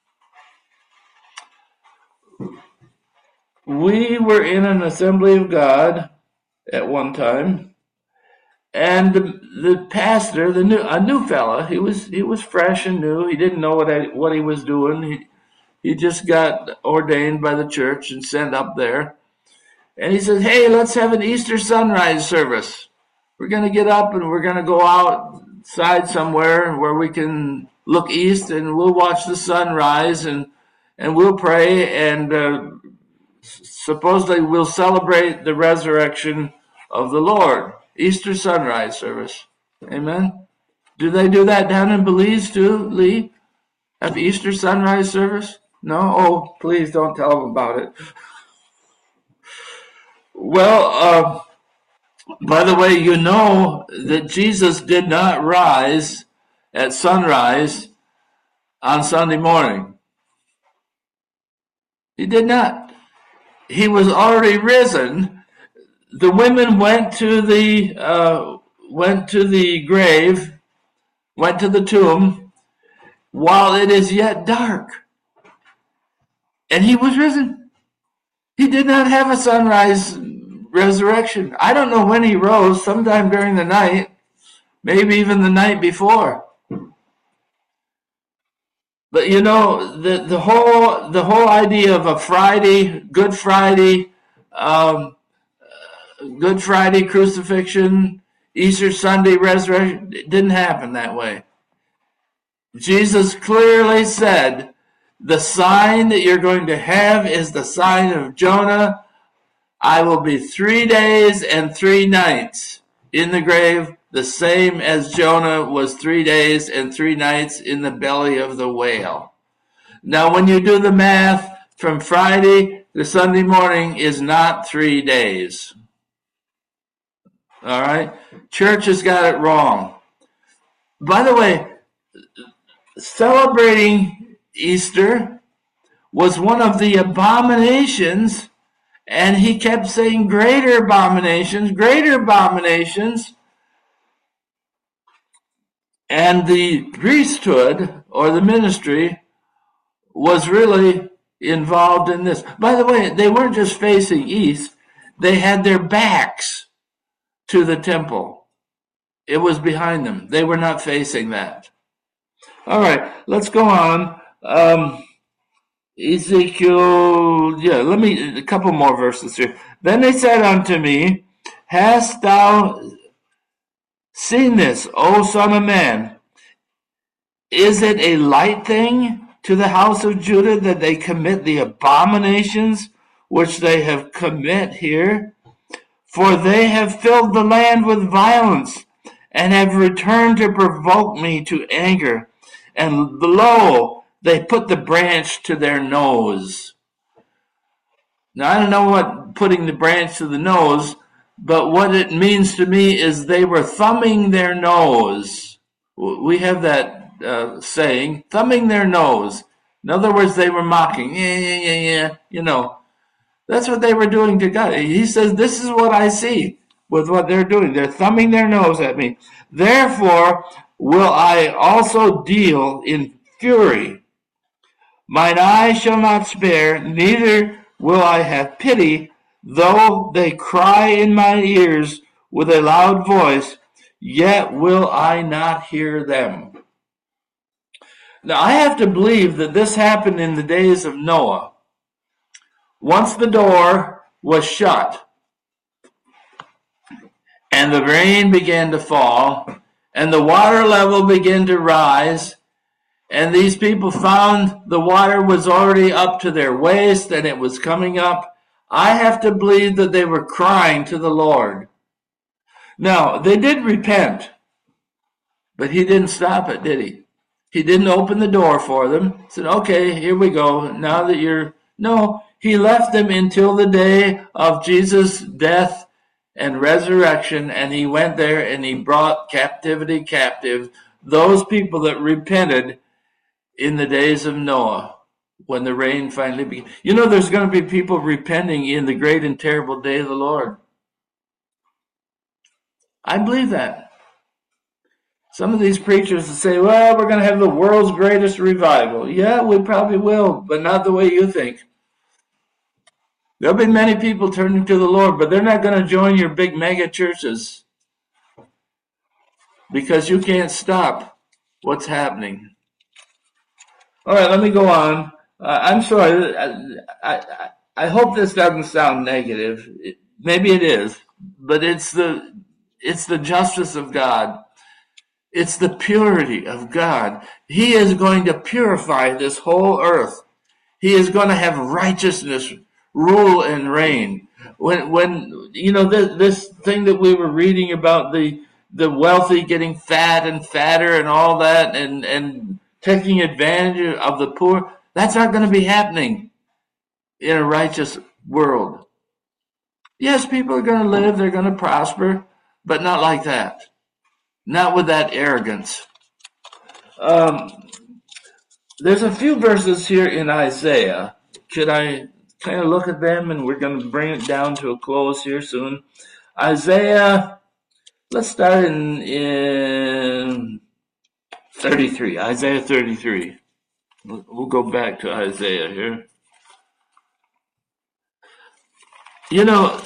We were in an Assembly of God at one time, and the, the pastor, the new a new fella, he was he was fresh and new. He didn't know what I, what he was doing. He he just got ordained by the church and sent up there, and he said, "Hey, let's have an Easter sunrise service. We're going to get up and we're going to go outside somewhere where we can look east, and we'll watch the sunrise, and and we'll pray and." Uh, Supposedly we'll celebrate the resurrection of the Lord. Easter sunrise service. Amen. Do they do that down in Belize too, Lee? Have Easter sunrise service? No? Oh, please don't tell them about it. Well, uh, by the way, you know that Jesus did not rise at sunrise on Sunday morning. He did not. He was already risen. The women went to the uh, went to the grave, went to the tomb, while it is yet dark. And he was risen. He did not have a sunrise resurrection. I don't know when he rose, sometime during the night, maybe even the night before. But you know, the, the whole the whole idea of a Friday, Good Friday, um, Good Friday crucifixion, Easter Sunday resurrection, it didn't happen that way. Jesus clearly said, the sign that you're going to have is the sign of Jonah. I will be three days and three nights in the grave, the same as Jonah was three days and three nights in the belly of the whale. Now, when you do the math, from Friday to Sunday morning is not three days. All right? Church has got it wrong. By the way, celebrating Easter was one of the abominations, and he kept saying greater abominations, greater abominations. And the priesthood or the ministry was really involved in this. By the way, they weren't just facing east, they had their backs to the temple. It was behind them. They were not facing that. All right, let's go on. Um, Ezekiel, yeah, let me, a couple more verses here. Then they said unto me, hast thou seen this, O son of man? Is it a light thing to the house of Judah that they commit the abominations which they have commit here? For they have filled the land with violence, and have returned to provoke me to anger. And lo, they put the branch to their nose. Now, I don't know what putting the branch to the nose, but what it means to me is they were thumbing their nose. We have that uh, saying, thumbing their nose. In other words, they were mocking. Yeah, yeah, yeah, yeah. You know, that's what they were doing to God. He says, this is what I see with what they're doing. They're thumbing their nose at me. Therefore will I also deal in fury. Mine eye shall not spare, neither will I have pity, though they cry in my ears with a loud voice, yet will I not hear them. Now, I have to believe that this happened in the days of Noah. Once the door was shut, and the rain began to fall, and the water level began to rise, and these people found the water was already up to their waist, and it was coming up. I have to believe that they were crying to the Lord. Now, they did repent, but he didn't stop it, did he? He didn't open the door for them. He said, okay, here we go. Now that you're... No, he left them until the day of Jesus' death and resurrection, and he went there and he brought captivity captive, those people that repented in the days of Noah, when the rain finally began. You know, there's going to be people repenting in the great and terrible day of the Lord. I believe that. Some of these preachers say, well, we're going to have the world's greatest revival. Yeah, we probably will, but not the way you think. There'll be many people turning to the Lord, but they're not going to join your big mega churches because you can't stop what's happening. All right, let me go on. Uh, I'm sorry. I, I, I hope this doesn't sound negative. It, maybe it is, but it's the it's the justice of God. It's the purity of God. He is going to purify this whole earth. He is going to have righteousness rule and reign. When when you know this this thing that we were reading about the the wealthy getting fat and fatter and all that and and taking advantage of the poor, That's not going to be happening in a righteous world. Yes, people are going to live, they're going to prosper, but not like that. Not with that arrogance. Um, there's a few verses here in Isaiah. Should I kind of look at them, and we're going to bring it down to a close here soon. Isaiah, let's start in, in thirty-three, Isaiah thirty-three. We'll go back to Isaiah here. You know,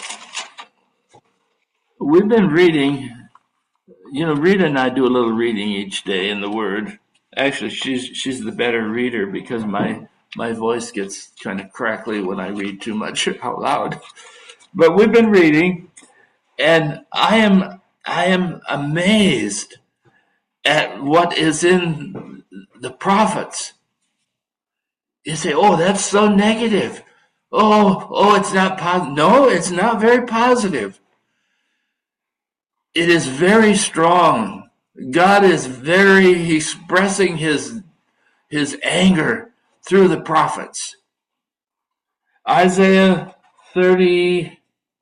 we've been reading, you know, Rita and I do a little reading each day in the Word. Actually, she's she's the better reader because my my voice gets kind of crackly when I read too much out loud. But we've been reading, and I am I am amazed at what is in the prophets. You say, "Oh, that's so negative. Oh, oh, it's not positive." No, it's not very positive. It is very strong. God is very expressing his his anger through the prophets. Isaiah thirty-three,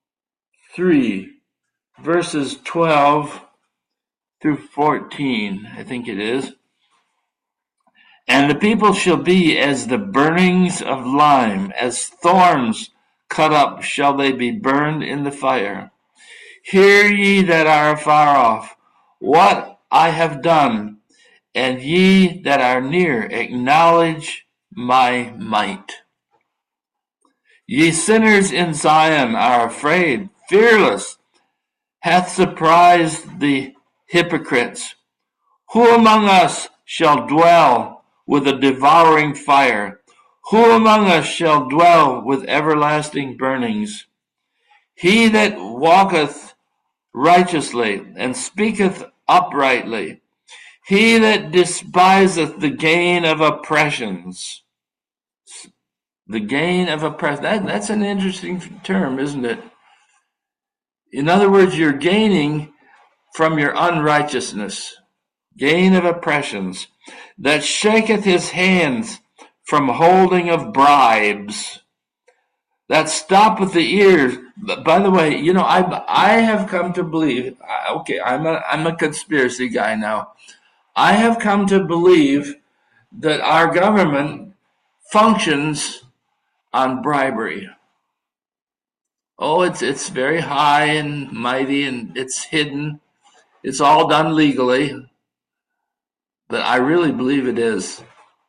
verses twelve through fourteen, I think it is. And the people shall be as the burnings of lime, as thorns cut up shall they be burned in the fire. Hear ye that are afar off, what I have done, and ye that are near acknowledge my might. Ye sinners in Zion are afraid, fearless, hath surprised the hypocrites. Who among us shall dwell with a devouring fire? Who among us shall dwell with everlasting burnings? He that walketh righteously and speaketh uprightly, he that despiseth the gain of oppressions. The gain of oppression. That, that's an interesting term, isn't it? In other words, you're gaining from your unrighteousness. Gain of oppressions. That shaketh his hands from holding of bribes. That stoppeth the ears. By the way, you know, I I have come to believe. Okay, I'm a I'm a conspiracy guy now. I have come to believe that our government functions on bribery. Oh, it's it's very high and mighty, and it's hidden. It's all done legally, but I really believe it is.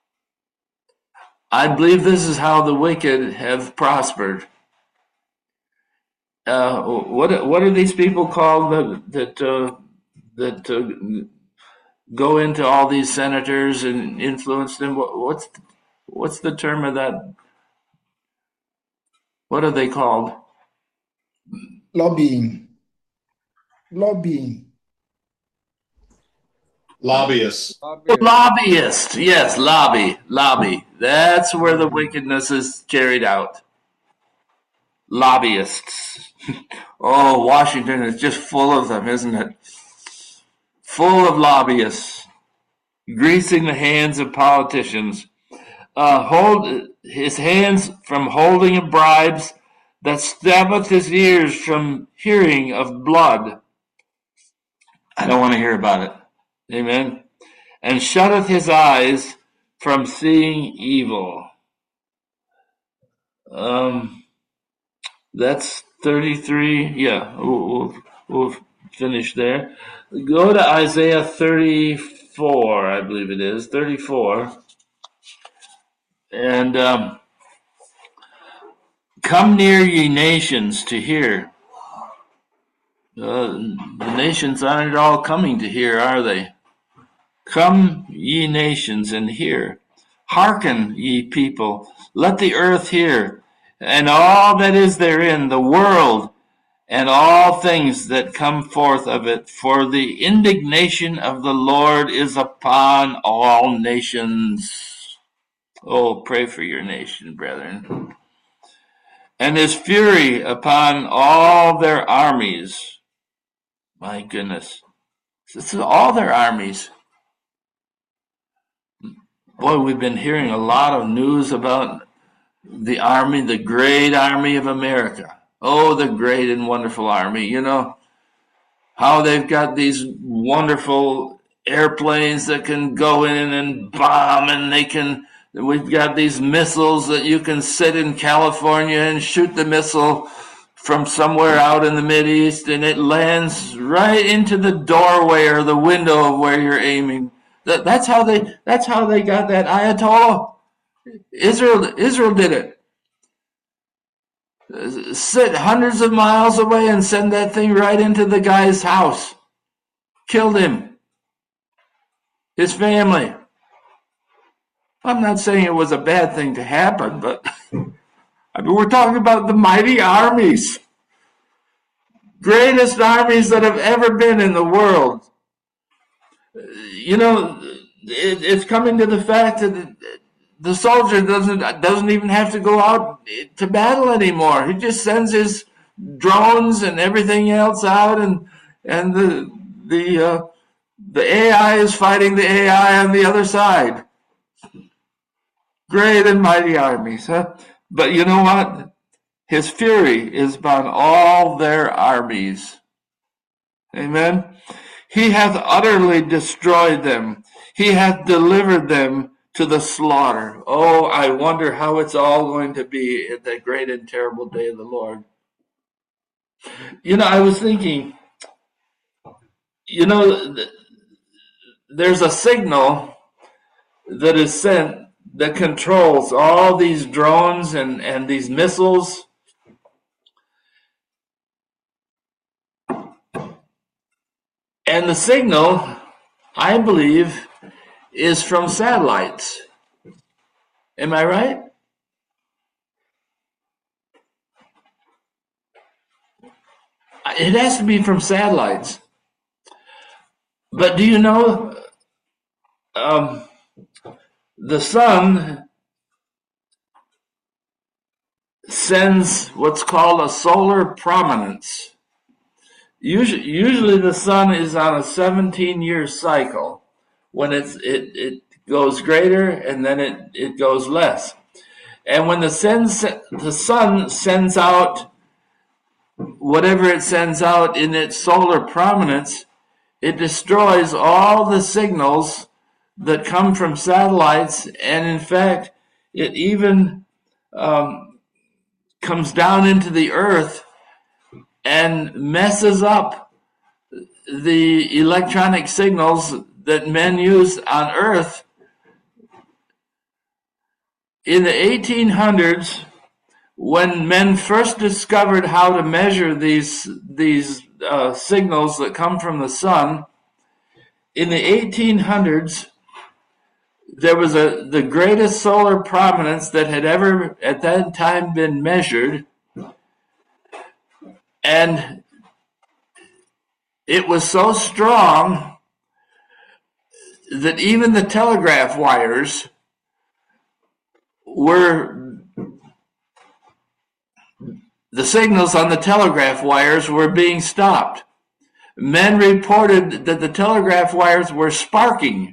I believe this is how the wicked have prospered. Uh, what what are these people called that that uh, that uh, go into all these senators and influence them? What, what's what's the term of that? What are they called? Lobbying. Lobbying. Lobbyists. Lobbyists. Yes, lobby, lobby. That's where the wickedness is carried out. Lobbyists. Oh, Washington is just full of them, isn't it? Full of lobbyists, greasing the hands of politicians. Uh, hold his hands from holding of bribes, that stabbeth his ears from hearing of blood. I don't want to hear about it. Amen. And shutteth his eyes from seeing evil. Um, that's thirty-three. Yeah, we'll, we'll, we'll finish there. Go to Isaiah thirty-four, I believe it is. thirty-four. And um, come near, ye nations, to hear. Uh, the nations aren't all coming to hear, are they? Come, ye nations, and hear. Hearken, ye people, let the earth hear, and all that is therein, the world, and all things that come forth of it. For the indignation of the Lord is upon all nations. Oh, pray for your nation, brethren. And his fury upon all their armies. My goodness. This is all their armies. Boy, we've been hearing a lot of news about the Army, the great Army of America. Oh, the great and wonderful Army. You know, how they've got these wonderful airplanes that can go in and bomb, and they can, we've got these missiles that you can sit in California and shoot the missile from somewhere out in the Mideast, and it lands right into the doorway or the window of where you're aiming. That, that's how they, that's how they got that Ayatollah. Israel, Israel did it. Sit hundreds of miles away and send that thing right into the guy's house. Killed him. His family. I'm not saying it was a bad thing to happen, but I mean, we're talking about the mighty armies. Greatest armies that have ever been in the world. You know, it, it's coming to the fact that the soldier doesn't doesn't even have to go out to battle anymore. He just sends his drones and everything else out, and and the the uh, the A I is fighting the A I on the other side. Great and mighty armies, huh? But you know what? His fury is upon all their armies. Amen. He hath utterly destroyed them. He hath delivered them to the slaughter. Oh, I wonder how it's all going to be at that great and terrible day of the Lord. You know, I was thinking, you know, there's a signal that is sent that controls all these drones and, and these missiles. And the signal, I believe, is from satellites. Am I right? It has to be from satellites. But do you know, um, the sun sends what's called a solar prominence. Usually, usually the sun is on a seventeen-year cycle. When it's, it, it goes greater and then it, it goes less. And when the, sends, the sun sends out whatever it sends out in its solar prominence, it destroys all the signals that come from satellites, and in fact, it even um, comes down into the earth and messes up the electronic signals that men use on earth. In the eighteen hundreds, when men first discovered how to measure these these uh, signals that come from the sun, in the eighteen hundreds, there was a the greatest solar prominence that had ever at that time been measured, and it was so strong that even the telegraph wires were, the signals on the telegraph wires were being stopped. Men reported that the telegraph wires were sparking.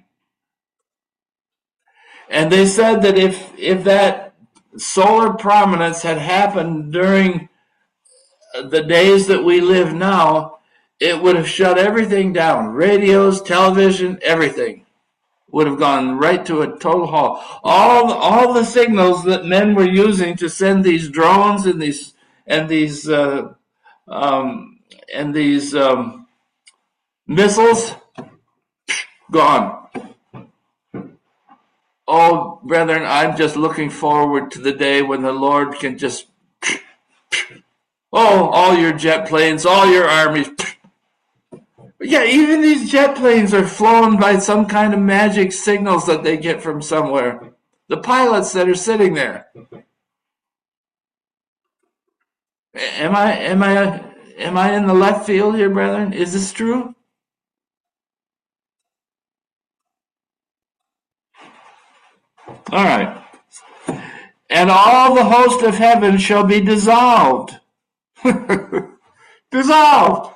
And they said that if, if that solar prominence had happened during the days that we live now, it would have shut everything down. Radios, television, everything would have gone right to a total halt. All, all the signals that men were using to send these drones and these and these uh, um, and these um, missiles, gone. Oh, brethren, I'm just looking forward to the day when the Lord can just, oh, all your jet planes, all your armies. Yeah, even these jet planes are flown by some kind of magic signals that they get from somewhere. The pilots that are sitting there. Am I am I am I in the left field here, brethren? Is this true? All right. And all the host of heaven shall be dissolved. Dissolved.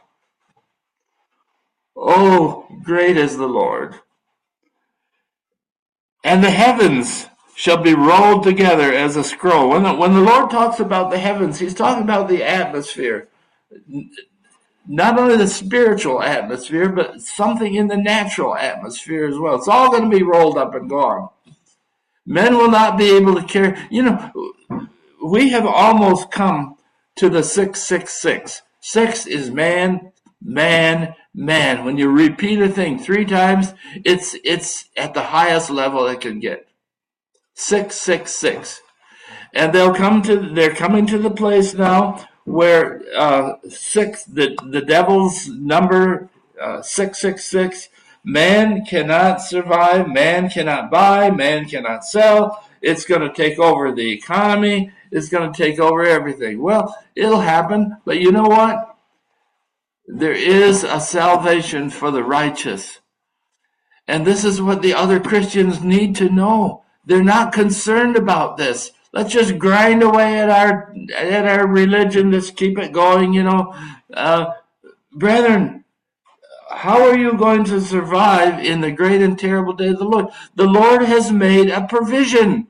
Oh, great is the Lord. and the heavens shall be rolled together as a scroll. When the, when the Lord talks about the heavens, he's talking about the atmosphere. Not only the spiritual atmosphere, but something in the natural atmosphere as well. It's all going to be rolled up and gone. Men will not be able to carry. You know, we have almost come to the six six six. Six is man, man, man. When you repeat a thing three times, it's it's at the highest level it can get. Six six six, and they'll come to. They're coming to the place now where uh, six, the the devil's number uh, six six six. Man cannot survive. Man cannot buy. Man cannot sell. It's going to take over the economy. It's going to take over everything. Well, it'll happen, but you know what? There is a salvation for the righteous. And this is what the other Christians need to know. They're not concerned about this. Let's just grind away at our at our religion. Let's keep it going, you know. Uh, brethren, how are you going to survive in the great and terrible day of the Lord? The Lord has made a provision.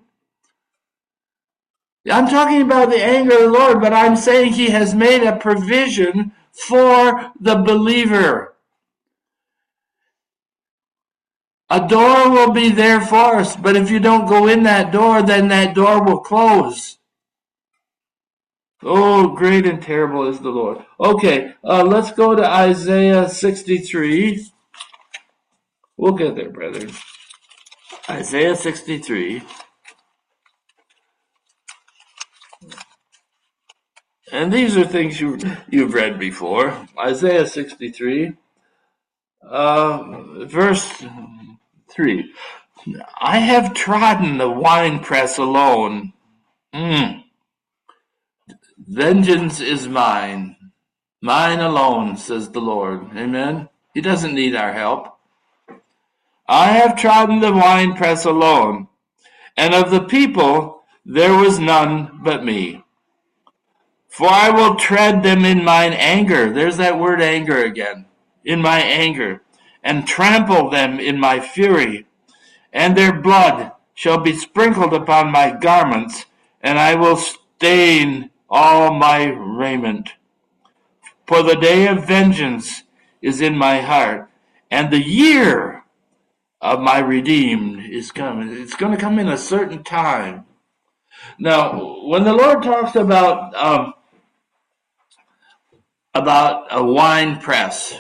I'm talking about the anger of the Lord, but I'm saying he has made a provision for the believer. A door will be there for us, but if you don't go in that door, then that door will close. Oh, great and terrible is the Lord. Okay, uh, let's go to Isaiah sixty-three. We'll get there, brethren. Isaiah sixty-three. And these are things you, you've read before. Isaiah sixty-three, uh, verse three. I have trodden the winepress alone. Mm. Vengeance is mine. Mine alone, says the Lord. Amen. He doesn't need our help. I have trodden the winepress alone, and of the people there was none but me. For I will tread them in mine anger. There's that word anger again. In my anger. And trample them in my fury. And their blood shall be sprinkled upon my garments, and I will stain all my raiment. For the day of vengeance is in my heart, and the year of my redeemed is coming. It's going to come in a certain time. Now, when the Lord talks about um, about a wine press,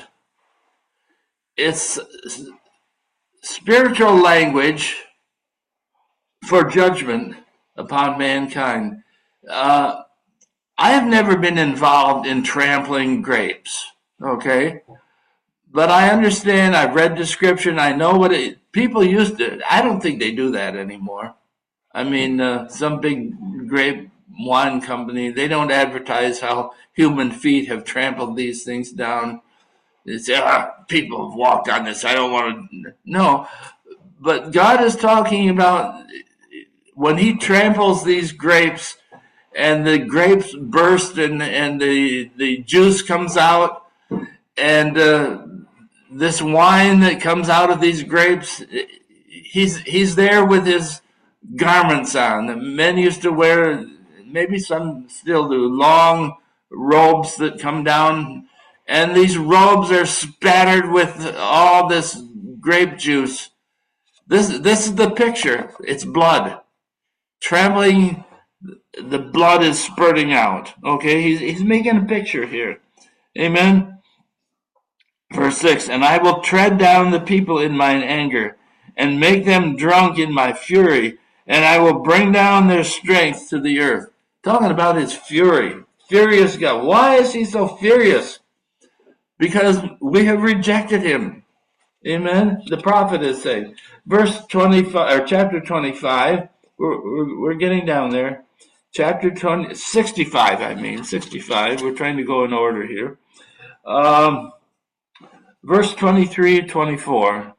it's spiritual language for judgment upon mankind. Uh, I have never been involved in trampling grapes, okay? But I understand, I've read the scripture, and I know what it, people used to, I don't think they do that anymore. I mean, uh, some big grape wine company, they don't advertise how human feet have trampled these things down. They say, ah, people have walked on this, I don't want to, no. But God is talking about when he tramples these grapes, and the grapes burst and, and the, the juice comes out, and uh, this wine that comes out of these grapes, he's he's there with his garments on. The men used to wear, maybe some still do, long robes that come down, and these robes are spattered with all this grape juice. This this is the picture. It's blood. Trampling, the blood is spurting out. Okay, he's he's making a picture here. Amen. Verse six, and I will tread down the people in mine anger, and make them drunk in my fury, and I will bring down their strength to the earth. Talking about his fury. Furious God. Why is he so furious? Because we have rejected him. Amen. The prophet is saying. Verse twenty-five, or chapter twenty-five, we're, we're, we're getting down there. Chapter twenty, sixty-five, I mean, sixty-five. We're trying to go in order here. Um, verse twenty-three, twenty-four.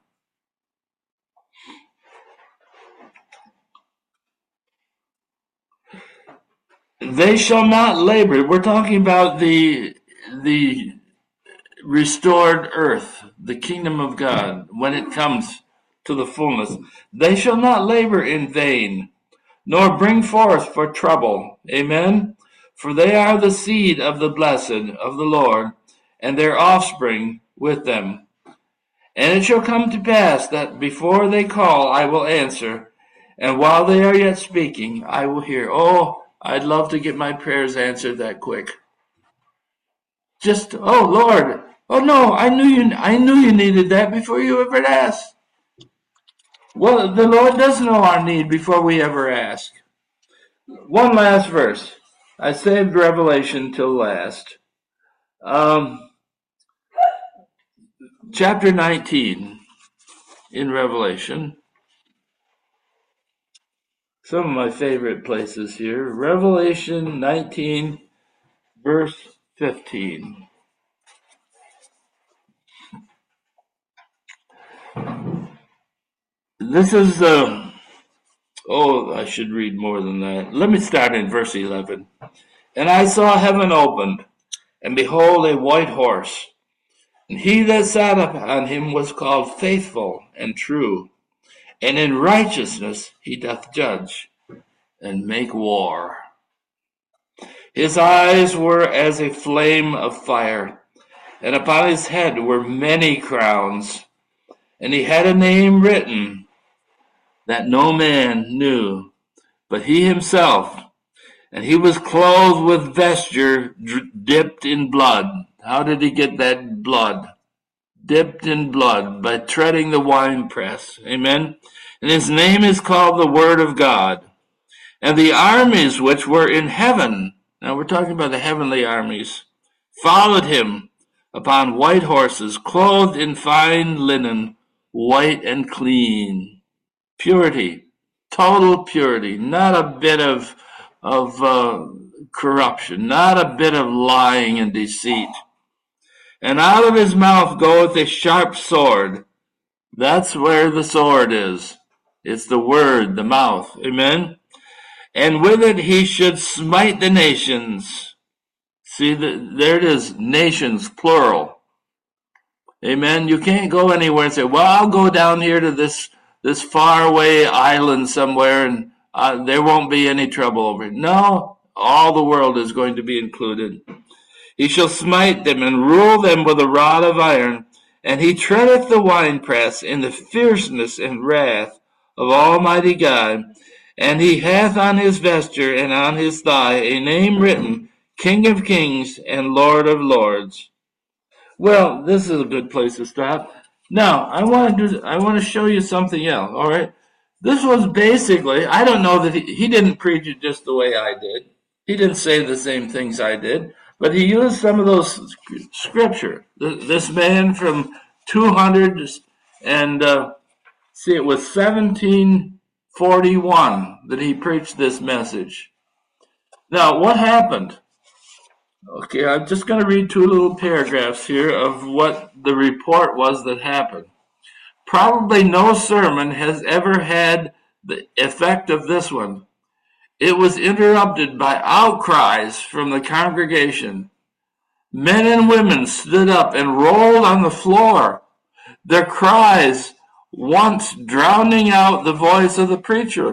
They shall not labor. We're talking about the the restored earth, the kingdom of God, when it comes to the fullness. They shall not labor in vain, nor bring forth for trouble. Amen. For they are the seed of the blessed of the Lord, and their offspring with them. And it shall come to pass that before they call, I will answer, and while they are yet speaking, I will hear. Oh, I'd love to get my prayers answered that quick. Just, oh Lord, oh no, I knew you, I knew you needed that before you ever asked. Well, the Lord does know our need before we ever ask. One last verse. I saved Revelation till last. Um, chapter nineteen in Revelation. Some of my favorite places here. Revelation nineteen, verse fifteen. This is, uh, oh, I should read more than that. Let me start in verse eleven. And I saw heaven opened, and behold, a white horse. And he that sat upon him was called Faithful and True, and in righteousness he doth judge and make war. His eyes were as a flame of fire, and upon his head were many crowns, and he had a name written that no man knew but he himself, and he was clothed with vesture dipped in blood. How did he get that blood? Dipped in blood by treading the winepress. Amen. And his name is called the Word of God. And the armies which were in heaven, now we're talking about the heavenly armies, followed him upon white horses, clothed in fine linen, white and clean. Purity, total purity, not a bit of of uh, corruption, not a bit of lying and deceit. And out of his mouth goeth a sharp sword. That's where the sword is. It's the word, the mouth. Amen. And with it he should smite the nations. See, the, there it is, nations, plural. Amen. You can't go anywhere and say, well, I'll go down here to this this faraway island somewhere and uh, there won't be any trouble over it. No, all the world is going to be included. He shall smite them and rule them with a rod of iron, and he treadeth the winepress in the fierceness and wrath of Almighty God. And he hath on his vesture and on his thigh a name written, King of Kings and Lord of Lords. Well, this is a good place to stop. Now, I want to do, I want to show you something else, all right? This was basically, I don't know that he, he didn't preach it just the way I did. He didn't say the same things I did, but he used some of those scripture. This man from two hundred and, uh, see, it was seventeen forty-one that he preached this message. Now, what happened? Okay, I'm just going to read two little paragraphs here of what the report was that happened. Probably no sermon has ever had the effect of this one. It was interrupted by outcries from the congregation. Men and women stood up and rolled on the floor, their cries once drowning out the voice of the preacher.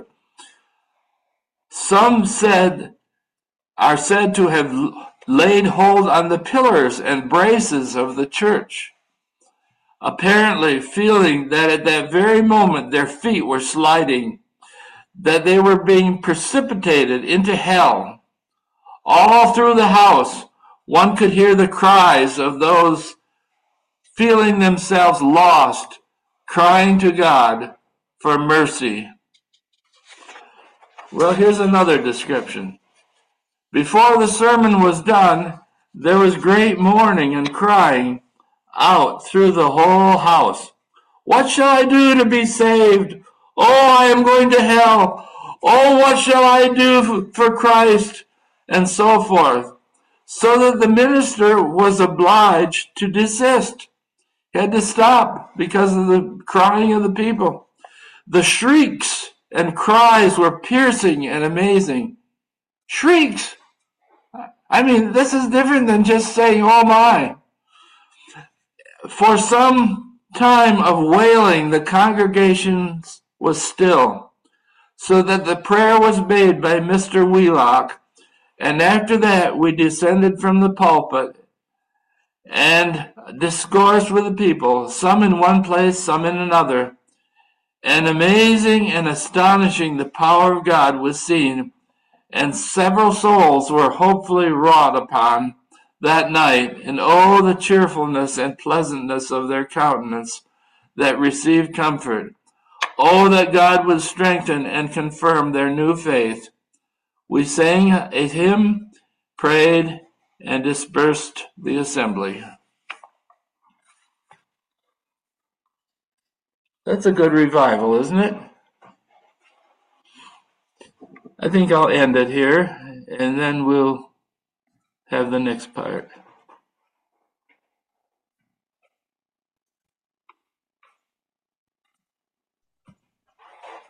Some said are said to have laid hold on the pillars and braces of the church, apparently feeling that at that very moment their feet were sliding, that they were being precipitated into hell. All through the house, one could hear the cries of those feeling themselves lost, crying to God for mercy. Well, here's another description. Before the sermon was done, there was great mourning and crying out through the whole house. What shall I do to be saved? Oh, I am going to hell. Oh, what shall I do for Christ? And so forth. So that the minister was obliged to desist. He had to stop because of the crying of the people. The shrieks and cries were piercing and amazing. Shrieks! I mean, this is different than just saying, oh my. For some time of wailing, the congregation was still, so that the prayer was made by Mister Wheelock, and after that we descended from the pulpit and discoursed with the people, some in one place, some in another. And amazing and astonishing the power of God was seen, and several souls were hopefully wrought upon that night, and oh, the cheerfulness and pleasantness of their countenance that received comfort. Oh, that God would strengthen and confirm their new faith. We sang a hymn, prayed, and dispersed the assembly. That's a good revival, isn't it? I think I'll end it here, and then we'll have the next part.